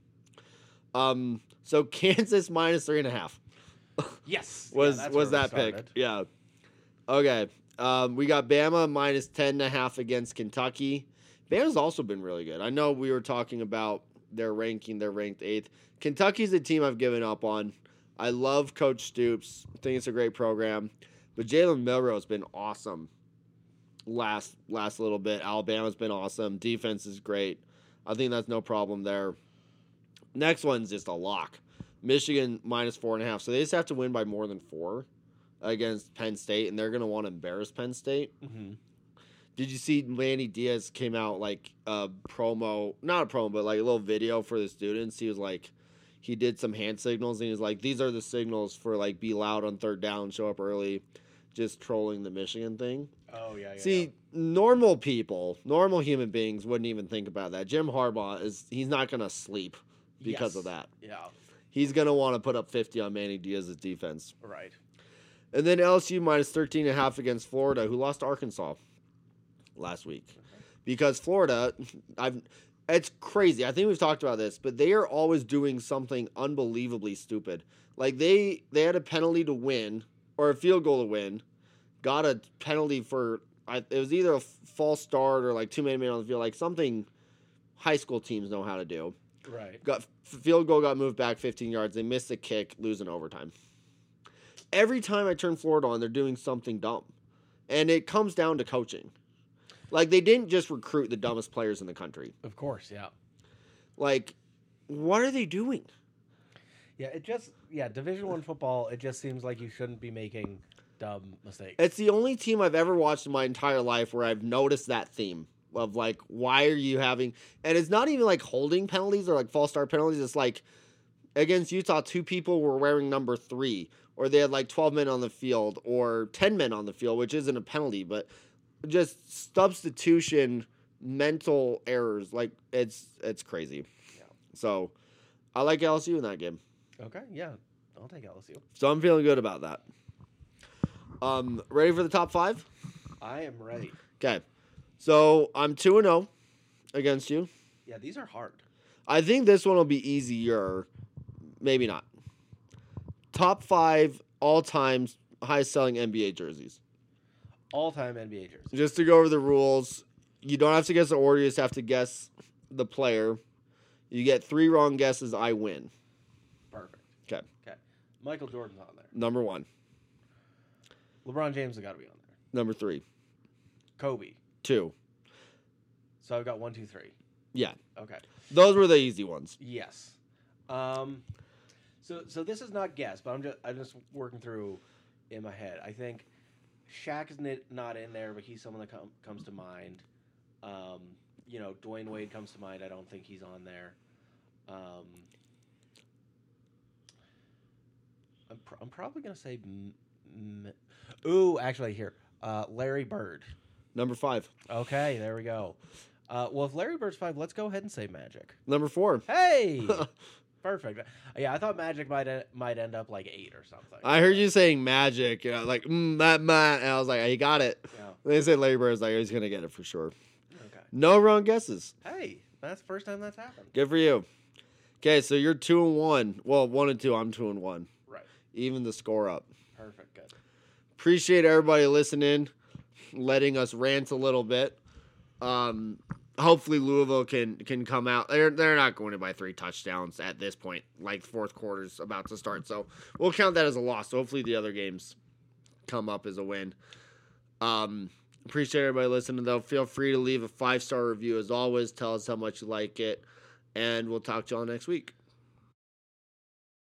Um. So Kansas minus three and a half Yes. was yeah, that's was where we that pick? started. Yeah. Okay. Um. We got Bama minus ten and a half against Kentucky. Bama's also been really good. I know we were talking about their ranking. They're ranked eighth. Kentucky's a team I've given up on. I love Coach Stoops. I think it's a great program. But Jalen Milroe's been awesome last last little bit. Alabama's been awesome. Defense is great. I think that's no problem there. Next one's just a lock. Michigan minus four and a half. So they just have to win by more than four against Penn State, and they're going to want to embarrass Penn State. Mhm. Did you see Manny Diaz came out like a promo, not a promo, but like a little video for the students? He was like, he did some hand signals, and he was like, these are the signals for like be loud on third down, show up early, just trolling the Michigan thing. Oh, yeah, yeah. See, normal people, normal human beings wouldn't even think about that. Jim Harbaugh is, he's not going to sleep because Yes. of that. Yeah, He's going to want to put up fifty on Manny Diaz's defense. right. And then L S U minus thirteen and a half against Florida, who lost to Arkansas last week. Because Florida, I've it's crazy. I think we've talked about this, but they are always doing something unbelievably stupid. Like they they had a penalty to win or a field goal to win, got a penalty for I, it was either a false start or like two man man on the field, like something high school teams know how to do. Right. Got field goal got moved back fifteen yards. They missed the kick, losing overtime. Every time I turn Florida on, they're doing something dumb. And it comes down to coaching. Like, they didn't just recruit the dumbest players in the country. Of course, yeah. Like, what are they doing? Yeah, it just yeah, Division One football. It just seems like you shouldn't be making dumb mistakes. It's the only team I've ever watched in my entire life where I've noticed that theme of like, why are you having? And it's not even like holding penalties or like false start penalties. It's like against Utah, two people were wearing number three, or they had like twelve men on the field, or ten men on the field, which isn't a penalty, but just substitution, mental errors. Like it's it's crazy. Yeah. So I like L S U in that game. Okay, yeah, I'll take L S U. So I'm feeling good about that. Um, ready for the top five? I am ready. Okay. So I'm two and zero against you. Yeah, these are hard. I think this one will be easier. Maybe not. Top five all time highest selling N B A jerseys. All time N B A jerseys. Just to go over the rules, you don't have to guess the order. You just have to guess the player. You get three wrong guesses, I win. Perfect. Okay. Okay. Michael Jordan's on there. Number one. LeBron James has got to be on there. Number three. Kobe. Two. So I've got one, two, three. Yeah. Okay. Those were the easy ones. Yes. Um. So so this is not guess, but I'm just I'm just working through in my head. I think Shaq is ni- not in there, but he's someone that com- comes to mind. Um. You know, Dwayne Wade comes to mind. I don't think he's on there. Um. I'm pr- I'm probably gonna say. M- m- Ooh, actually, here, uh, Larry Bird. Number five. Okay, there we go. Uh, well, if Larry Bird's five, let's go ahead and say Magic. Number four. Hey, perfect. Yeah, I thought Magic might e- might end up like eight or something. I heard you saying Magic, you know, like mm, that man, and I was like, he got it. Yeah. They said Larry Bird's like, he's gonna get it for sure. Okay. No wrong guesses. Hey, that's the first time that's happened. Good for you. Okay, so you're two and one. Well, one and two. I'm two and one. Right. Even the score up. Perfect. Good. Appreciate everybody listening, letting us rant a little bit. Um, hopefully Louisville can can come out. They're they're not going to by three touchdowns at this point. Like fourth quarter's about to start, so we'll count that as a loss. So hopefully the other games come up as a win. Um, appreciate everybody listening though. Feel free to leave a five star review as always. Tell us how much you like it, and we'll talk to y'all next week.